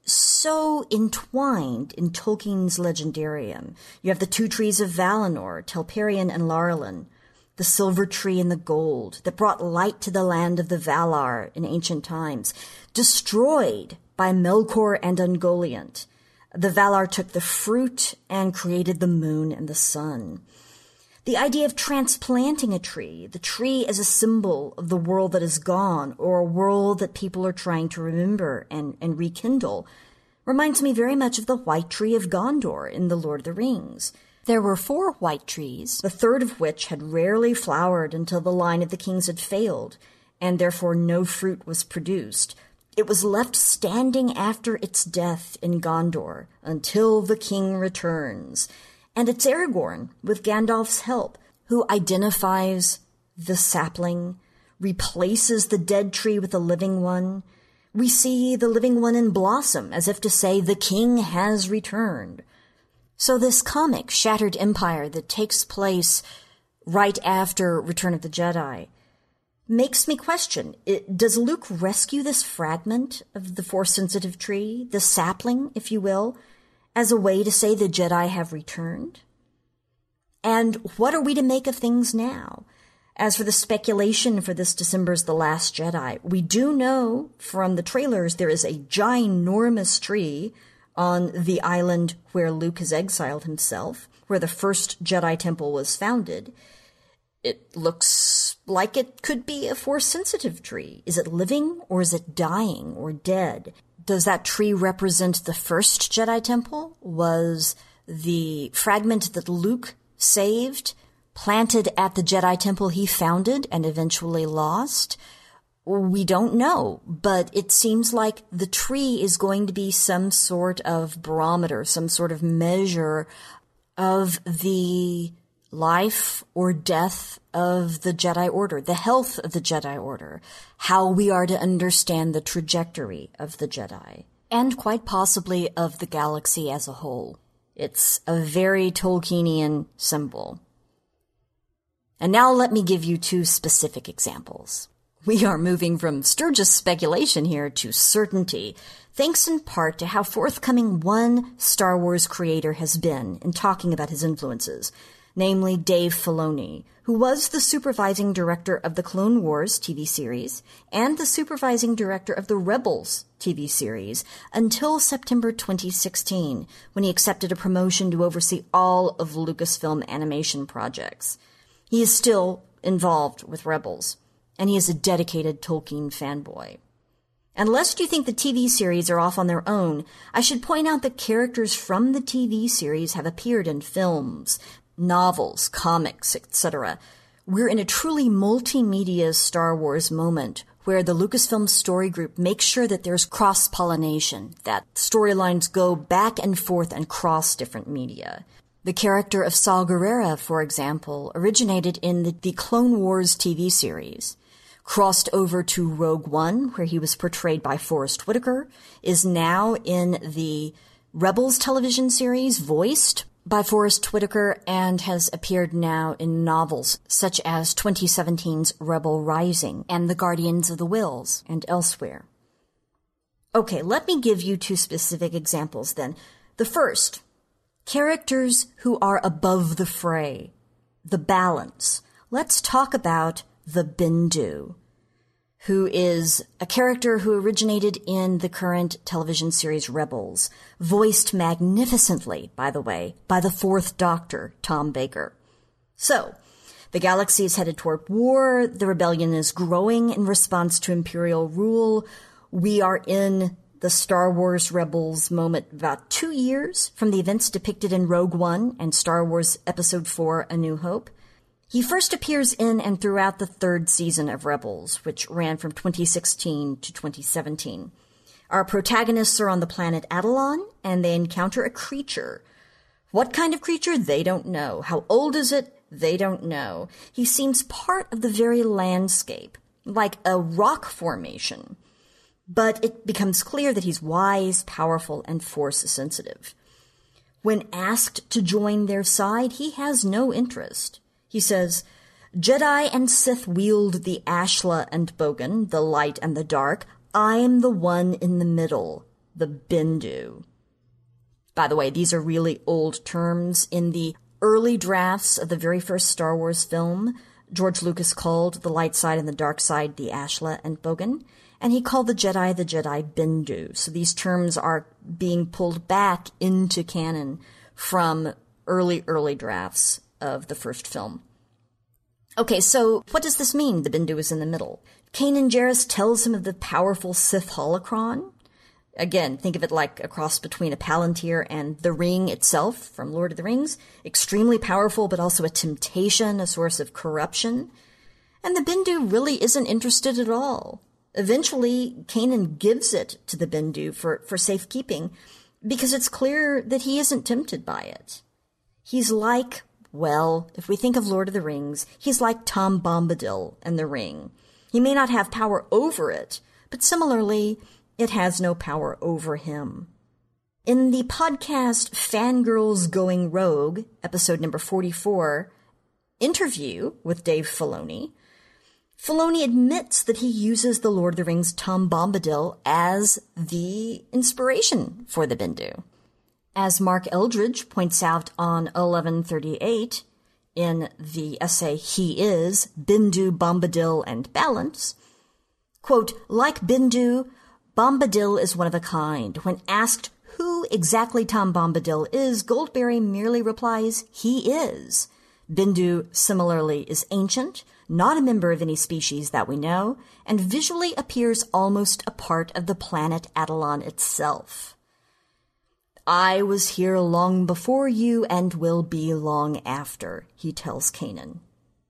so entwined in Tolkien's legendarium. You have the two trees of Valinor, Telperion and Laurelin, the silver tree and the gold that brought light to the land of the Valar in ancient times, destroyed by Melkor and Ungoliant. The Valar took the fruit and created the moon and the sun. The idea of transplanting a tree, the tree as a symbol of the world that is gone or a world that people are trying to remember and rekindle, reminds me very much of the white tree of Gondor in The Lord of the Rings. There were 4 white trees, the third of which had rarely flowered until the line of the kings had failed, and therefore no fruit was produced. It was left standing after its death in Gondor until the king returns. And it's Aragorn, with Gandalf's help, who identifies the sapling, replaces the dead tree with a living one. We see the living one in blossom, as if to say the king has returned. So this comic, Shattered Empire, that takes place right after Return of the Jedi, makes me question, does Luke rescue this fragment of the Force-sensitive tree, the sapling, if you will, as a way to say the Jedi have returned? And what are we to make of things now? As for the speculation for this December's The Last Jedi, we do know from the trailers there is a ginormous tree on the island where Luke has exiled himself, where the first Jedi Temple was founded. It looks like it could be a Force-sensitive tree. Is it living, or is it dying or dead? Does that tree represent the first Jedi Temple? Was the fragment that Luke saved planted at the Jedi Temple he founded and eventually lost? We don't know, but it seems like the tree is going to be some sort of barometer, some sort of measure of the life or death of the Jedi Order, the health of the Jedi Order, how we are to understand the trajectory of the Jedi, and quite possibly of the galaxy as a whole. It's a very Tolkienian symbol. And now let me give you 2 specific examples. We are moving from Sturgis speculation here to certainty, thanks in part to how forthcoming one Star Wars creator has been in talking about his influences, namely Dave Filoni, who was the supervising director of the Clone Wars TV series and the supervising director of the Rebels TV series until September 2016, when he accepted a promotion to oversee all of Lucasfilm animation projects. He is still involved with Rebels, and he is a dedicated Tolkien fanboy. And lest you think the TV series are off on their own, I should point out that characters from the TV series have appeared in films, novels, comics, etc. We're in a truly multimedia Star Wars moment where the Lucasfilm Story Group makes sure that there's cross-pollination, that storylines go back and forth and cross different media. The character of Saw Gerrera, for example, originated in the Clone Wars TV series, crossed over to Rogue One, where he was portrayed by Forrest Whitaker, is now in the Rebels television series, voiced by Forrest Whitaker, and has appeared now in novels such as 2017's Rebel Rising and The Guardians of the Whills, and elsewhere. Okay, let me give you 2 specific examples then. The first, characters who are above the fray, the balance. Let's talk about the Bendu, who is a character who originated in the current television series Rebels, voiced magnificently, by the way, by the 4th Doctor, Tom Baker. So, the galaxy is headed toward war, the rebellion is growing in response to Imperial rule, we are in the Star Wars Rebels moment about 2 years from the events depicted in Rogue One and Star Wars Episode 4, A New Hope. He first appears in and throughout the 3rd season of Rebels, which ran from 2016 to 2017. Our protagonists are on the planet Atollon, and they encounter a creature. What kind of creature? They don't know. How old is it? They don't know. He seems part of the very landscape, like a rock formation. But it becomes clear that he's wise, powerful, and force-sensitive. When asked to join their side, he has no interest. He says, Jedi and Sith wield the Ashla and Bogan, the light and the dark. I'm the one in the middle, the Bendu. By the way, these are really old terms. In the early drafts of the very first Star Wars film, George Lucas called the light side and the dark side the Ashla and Bogan, and he called the Jedi Bendu. So these terms are being pulled back into canon from early drafts of the first film. Okay, so what does this mean? The Bendu is in the middle. Kanan Jarrus tells him of the powerful Sith holocron. Again, think of it like a cross between a Palantir and the ring itself from Lord of the Rings. Extremely powerful, but also a temptation, a source of corruption. And the Bendu really isn't interested at all. Eventually, Kanan gives it to the Bendu for safekeeping because it's clear that he isn't tempted by it. He's like, well, if we think of Lord of the Rings, he's like Tom Bombadil and the ring. He may not have power over it, but similarly, it has no power over him. In the podcast Fangirls Going Rogue, episode number 44, interview with Dave Filoni, Filoni admits that he uses the Lord of the Rings Tom Bombadil as the inspiration for the Bendu. As Mark Eldridge points out on 1138 in the essay He Is, Bendu, Bombadil, and Balance, quote, like Bendu, Bombadil is one of a kind. When asked who exactly Tom Bombadil is, Goldberry merely replies, he is. Bendu similarly is ancient, not a member of any species that we know, and visually appears almost a part of the planet Adelon itself. I was here long before you and will be long after, he tells Kanan.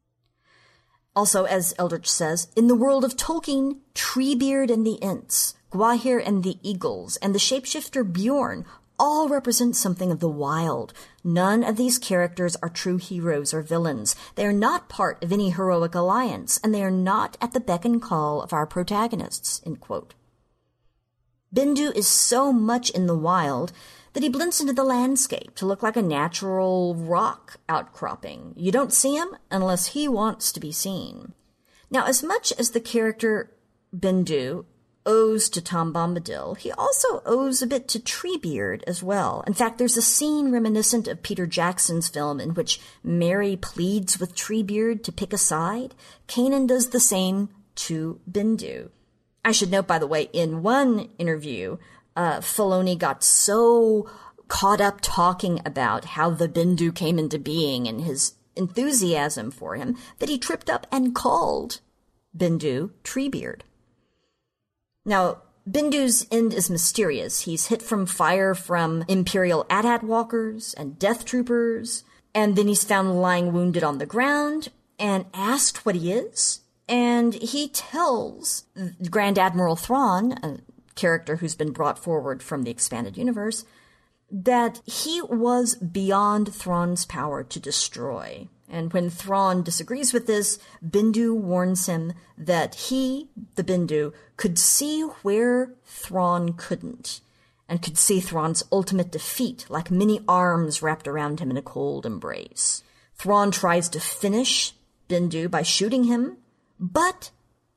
Also, as Eldritch says, in the world of Tolkien, Treebeard and the Ents, Gwahir and the Eagles, and the shapeshifter Bjorn all represent something of the wild. None of these characters are true heroes or villains. They are not part of any heroic alliance, and they are not at the beck and call of our protagonists, end quote. Bendu is so much in the wild that he blends into the landscape to look like a natural rock outcropping. You don't see him unless he wants to be seen. Now, as much as the character Bendu owes to Tom Bombadil, he also owes a bit to Treebeard as well. In fact, there's a scene reminiscent of Peter Jackson's film in which Mary pleads with Treebeard to pick a side. Kanan does the same to Bendu. I should note, by the way, in one interview, Filoni got so caught up talking about how the Bendu came into being and his enthusiasm for him that he tripped up and called Bendu Treebeard. Now, Bendu's end is mysterious. He's hit from fire from Imperial AT-AT walkers and death troopers, and then he's found lying wounded on the ground and asked what he is. And he tells Grand Admiral Thrawn, a character who's been brought forward from the expanded universe, that he was beyond Thrawn's power to destroy. And when Thrawn disagrees with this, Bendu warns him that he, the Bendu, could see where Thrawn couldn't, and could see Thrawn's ultimate defeat, like many arms wrapped around him in a cold embrace. Thrawn tries to finish Bendu by shooting him, but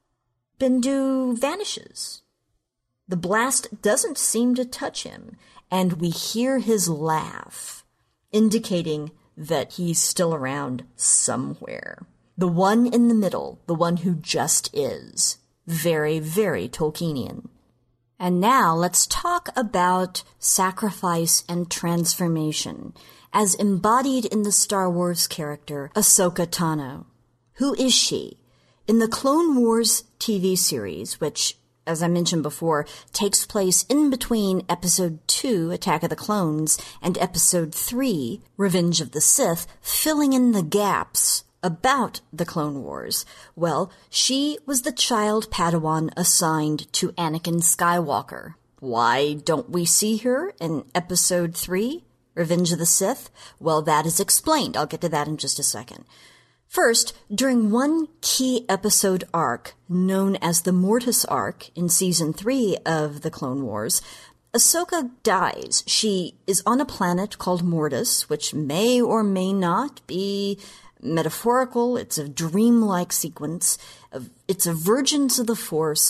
Bendu vanishes. The blast doesn't seem to touch him, and we hear his laugh, indicating that he's still around somewhere. The one in the middle, the one who just is. Very, very Tolkienian. And now let's talk about sacrifice and transformation, as embodied in the Star Wars character Ahsoka Tano. Who is she? In the Clone Wars TV series, which, as I mentioned before, takes place in between Episode 2, Attack of the Clones, and Episode 3, Revenge of the Sith, filling in the gaps about the Clone Wars. Well, she was the child Padawan assigned to Anakin Skywalker. Why don't we see her in Episode 3, Revenge of the Sith? Well, that is explained. I'll get to that in just a second. First, during one key episode arc, known as the Mortis arc in Season 3 of The Clone Wars, Ahsoka dies. She is on a planet called Mortis, which may or may not be metaphorical. It's a dreamlike sequence. It's a Virgins of the Force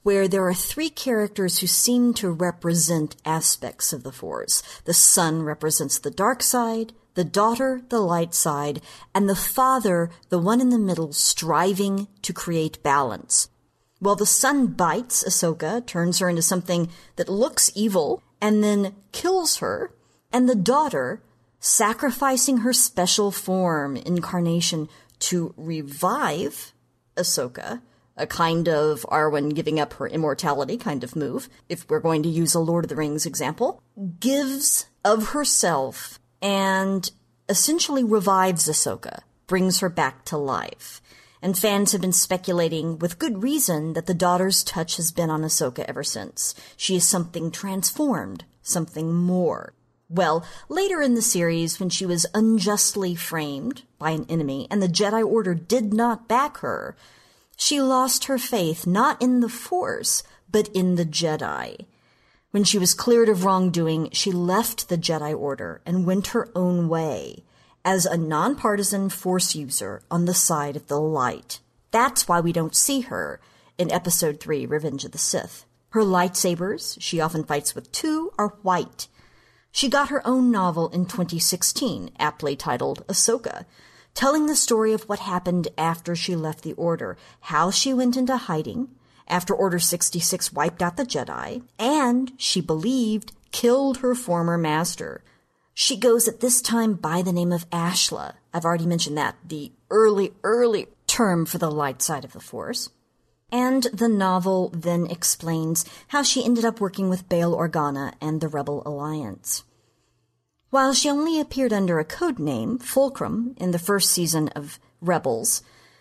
where there are three characters who seem to represent aspects of the Force. The son represents the dark side, the daughter, the light side, and the father, the one in the middle, striving to create balance. Well, the son bites Ahsoka, turns her into something that looks evil, and then kills her, and the daughter, sacrificing her special form, incarnation, to revive Ahsoka, a kind of Arwen giving up her immortality kind of move, if we're going to use a Lord of the Rings example, gives of herself and essentially revives Ahsoka, brings her back to life. And fans have been speculating, with good reason, that the daughter's touch has been on Ahsoka ever since. She is something transformed, something more. Well, later in the series, when she was unjustly framed by an enemy and the Jedi Order did not back her, she lost her faith not in the Force, but in the Jedi. When she was cleared of wrongdoing, she left the Jedi Order and went her own way as a nonpartisan Force user on the side of the light. That's why we don't see her in Episode 3, Revenge of the Sith. Her lightsabers, she often fights with two, are white. She got her own novel in 2016, aptly titled Ahsoka, telling the story of what happened after she left the Order, how she went into hiding after Order 66 wiped out the Jedi, and, she believed, killed her former master. She goes at this time by the name of Ashla. I've already mentioned that, the early term for the light side of the Force. And the novel then explains how she ended up working with Bail Organa and the Rebel Alliance. While she only appeared under a code name, Fulcrum, in the first season of Rebels,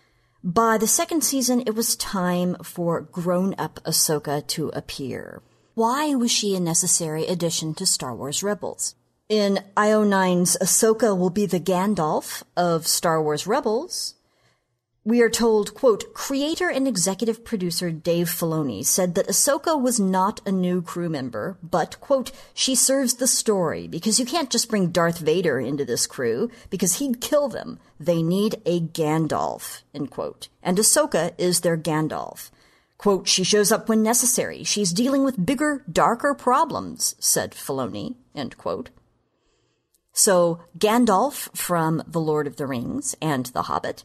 by the second season it was time for grown-up Ahsoka to appear. Why was she a necessary addition to Star Wars Rebels? In IO9's Ahsoka will be the Gandalf of Star Wars Rebels, we are told, quote, creator and executive producer Dave Filoni said that Ahsoka was not a new crew member, but, quote, she serves the story, because you can't just bring Darth Vader into this crew, because he'd kill them. They need a Gandalf, end quote. And Ahsoka is their Gandalf. Quote, she shows up when necessary. She's dealing with bigger, darker problems, said Filoni, end quote. So Gandalf from The Lord of the Rings and The Hobbit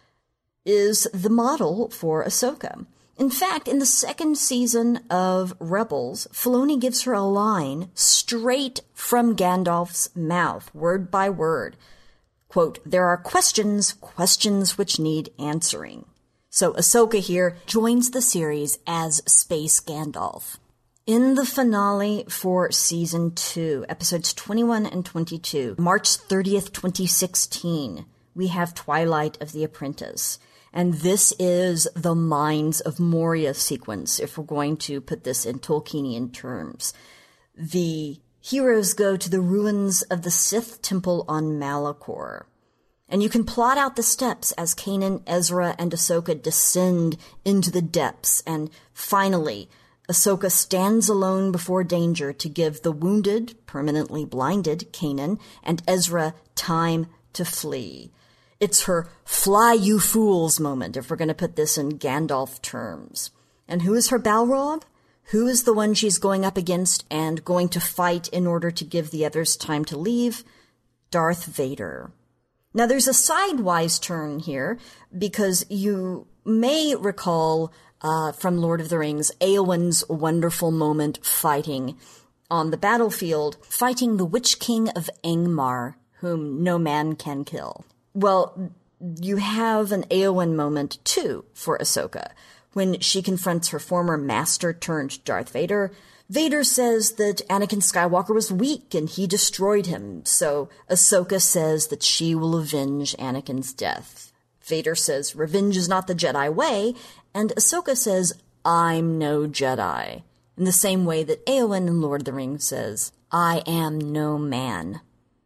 is the model for Ahsoka. In fact, in the second season of Rebels, Filoni gives her a line straight from Gandalf's mouth, word by word. Quote, there are questions which need answering. So Ahsoka here joins the series as Space Gandalf. In the finale for Season 2, Episodes 21 and 22, March 30th, 2016, we have Twilight of the Apprentice. And this is the Mines of Moria sequence, if we're going to put this in Tolkienian terms. The heroes go to the ruins of the Sith Temple on Malachor. And you can plot out the steps as Kanan, Ezra, and Ahsoka descend into the depths. And finally, Ahsoka stands alone before danger to give the wounded, permanently blinded Kanan and Ezra time to flee. It's her fly you fools moment, if we're going to put this in Gandalf terms. And who is her Balrog? Who is the one she's going up against and going to fight in order to give the others time to leave? Darth Vader. Now there's a sidewise turn here, because you may recall from Lord of the Rings, Eowyn's wonderful moment fighting on the battlefield, fighting the Witch King of Angmar, whom no man can kill. Well, you have an Eowyn moment, too, for Ahsoka. When she confronts her former master turned Darth Vader, Vader says that Anakin Skywalker was weak and he destroyed him, so Ahsoka says that she will avenge Anakin's death. Vader says revenge is not the Jedi way, and Ahsoka says, I'm no Jedi, in the same way that Eowyn in Lord of the Rings says, I am no man.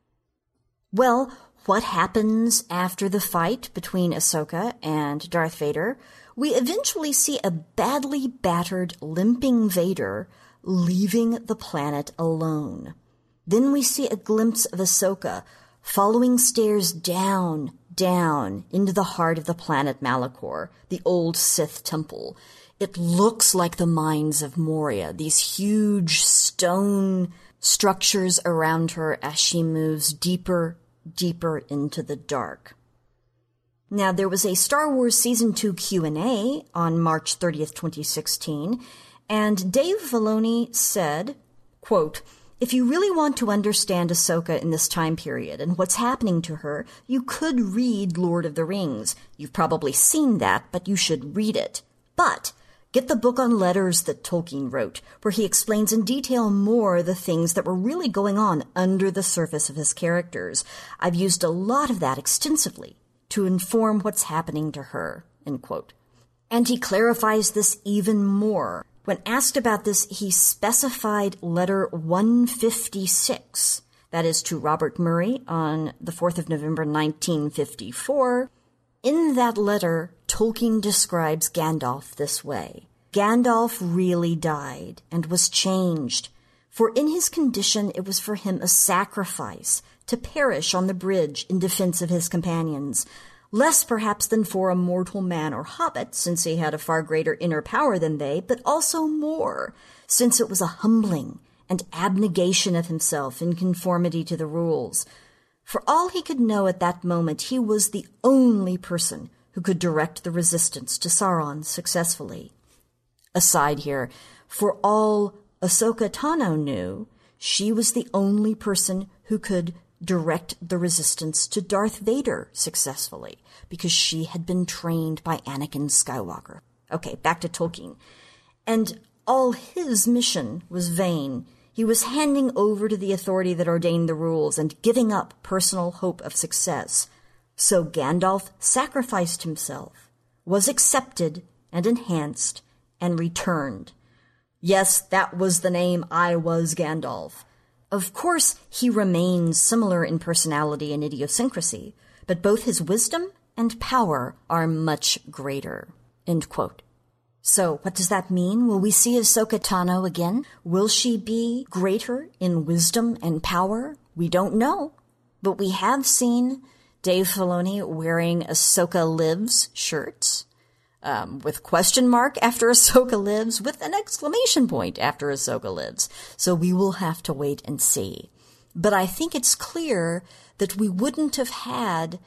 Well, what happens after the fight between Ahsoka and Darth Vader? We eventually see a badly battered, limping Vader leaving the planet alone. Then we see a glimpse of Ahsoka following stairs down into the heart of the planet Malachor, the old Sith temple. It looks like the mines of Moria, these huge stone structures around her as she moves deeper into the dark. Now, there was a Star Wars Season 2 Q&A on March 30th, 2016, and Dave Filoni said, quote, "If you really want to understand Ahsoka in this time period and what's happening to her, you could read Lord of the Rings. You've probably seen that, but you should read it. But get the book on letters that Tolkien wrote, where he explains in detail more the things that were really going on under the surface of his characters. I've used a lot of that extensively to inform what's happening to her," end quote. And he clarifies this even more. When asked about this, he specified letter 156, that is to Robert Murray on the 4th of November 1954. In that letter, Tolkien describes Gandalf this way. Gandalf really died and was changed, for in his condition it was for him a sacrifice to perish on the bridge in defense of his companions, less perhaps than for a mortal man or hobbit, since he had a far greater inner power than they, but also more, since it was a humbling and abnegation of himself in conformity to the rules. For all he could know at that moment, he was the only person who could direct the resistance to Sauron successfully. Aside here, for all Ahsoka Tano knew, she was the only person who could direct the resistance to Darth Vader successfully, because she had been trained by Anakin Skywalker. Okay, back to Tolkien. And all his mission was vain. He was handing over to the authority that ordained the rules and giving up personal hope of success. So Gandalf sacrificed himself, was accepted and enhanced, and returned. Yes, that was the name I Was Gandalf. Of course, he remains similar in personality and idiosyncrasy, but both his wisdom and power are much greater. End quote. So, what does that mean? Will we see Ahsoka Tano again? Will she be greater in wisdom and power? We don't know. But we have seen Dave Filoni wearing Ahsoka Lives shirts, with question mark after Ahsoka Lives, with an exclamation point after Ahsoka Lives. So we will have to wait and see. But I think it's clear that we wouldn't have had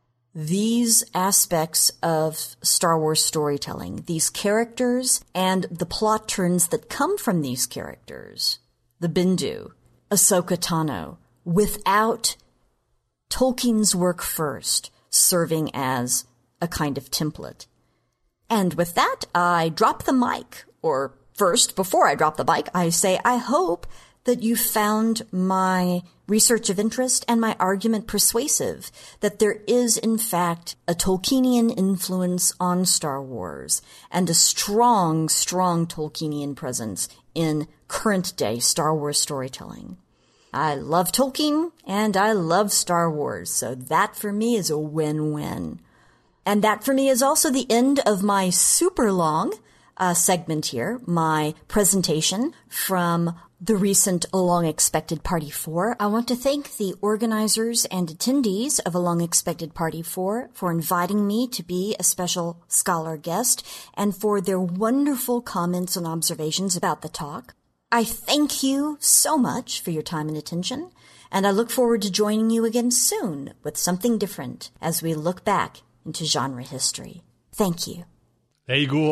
these aspects of Star Wars storytelling, these characters and the plot turns that come from these characters, the Bindu, Ahsoka Tano, without Tolkien's work first serving as a kind of template. And with that, I drop the mic, or first, before I drop the mic, I say I hope that you found my research of interest and my argument persuasive, that there is, in fact, a Tolkienian influence on Star Wars and a strong Tolkienian presence in current-day Star Wars storytelling. I love Tolkien, and I love Star Wars, so that for me is a win-win. And that for me is also the end of my super long segment here, my presentation from the recent A Long Expected Party 4. I want to thank the organizers and attendees of A Long Expected Party 4 for inviting me to be a special scholar guest and for their wonderful comments and observations about the talk. I thank you so much for your time and attention, and I look forward to joining you again soon with something different as we look back into genre history. Thank you. There you go.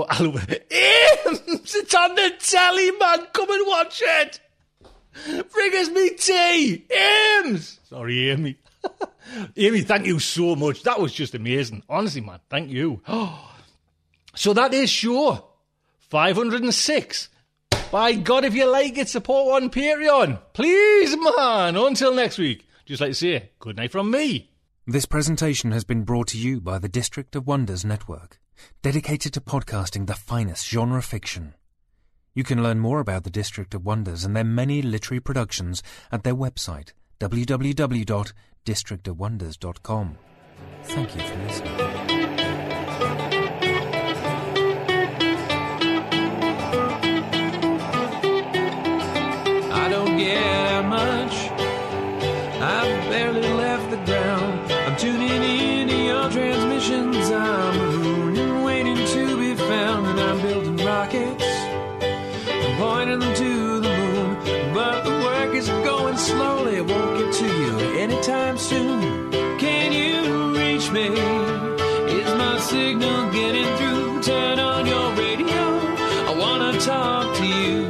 It's on the telly, man. Come and watch it. Bring us me tea. Ames. Sorry, Amy. Amy, thank you so much. That was just amazing. Honestly, man, thank you. So that is show 506. By God, if you like it, support on Patreon. Please, man. Until next week. Just like to say, good night from me. This presentation has been brought to you by the District of Wonders Network, dedicated to podcasting the finest genre fiction. You can learn more about the District of Wonders and their many literary productions at their website, www.districtofwonders.com. Thank you for listening. Transmissions, I'm a moon waiting to be found, and I'm building soon. Can you reach me? Is my signal getting through? Turn on your radio, I wanna talk to you.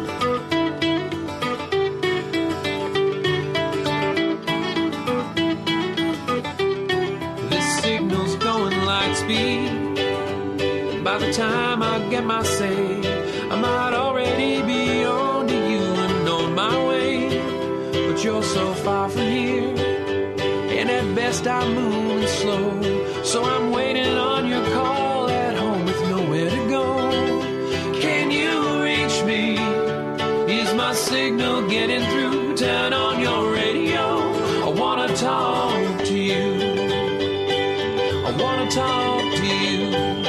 This signal's going light speed. By the time I get my say, I might already be on to you and on my way. But you're so far from here, and at best I'm moving slow. So I'm waiting on your call at home with nowhere to go. Can you reach me? Is my signal getting through? Turn on your radio, I wanna talk to you. I wanna talk to you.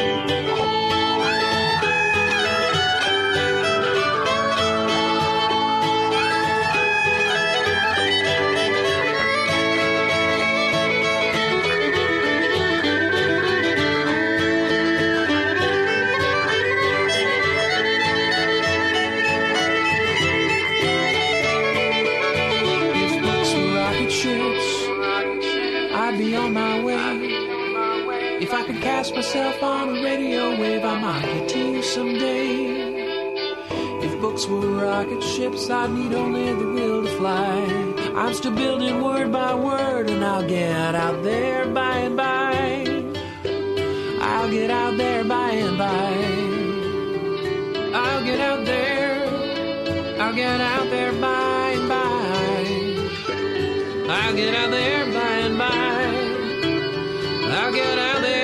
I'd be on my way. If I could cast myself on a radio wave, I might get to you someday. If books were rocket ships, I'd need only the will to fly. I'm still building word by word, and I'll get out there by and by. I'll get out there by and by. I'll get out there. I'll get out there by and by. I'll get out there by and by. I'll get out there.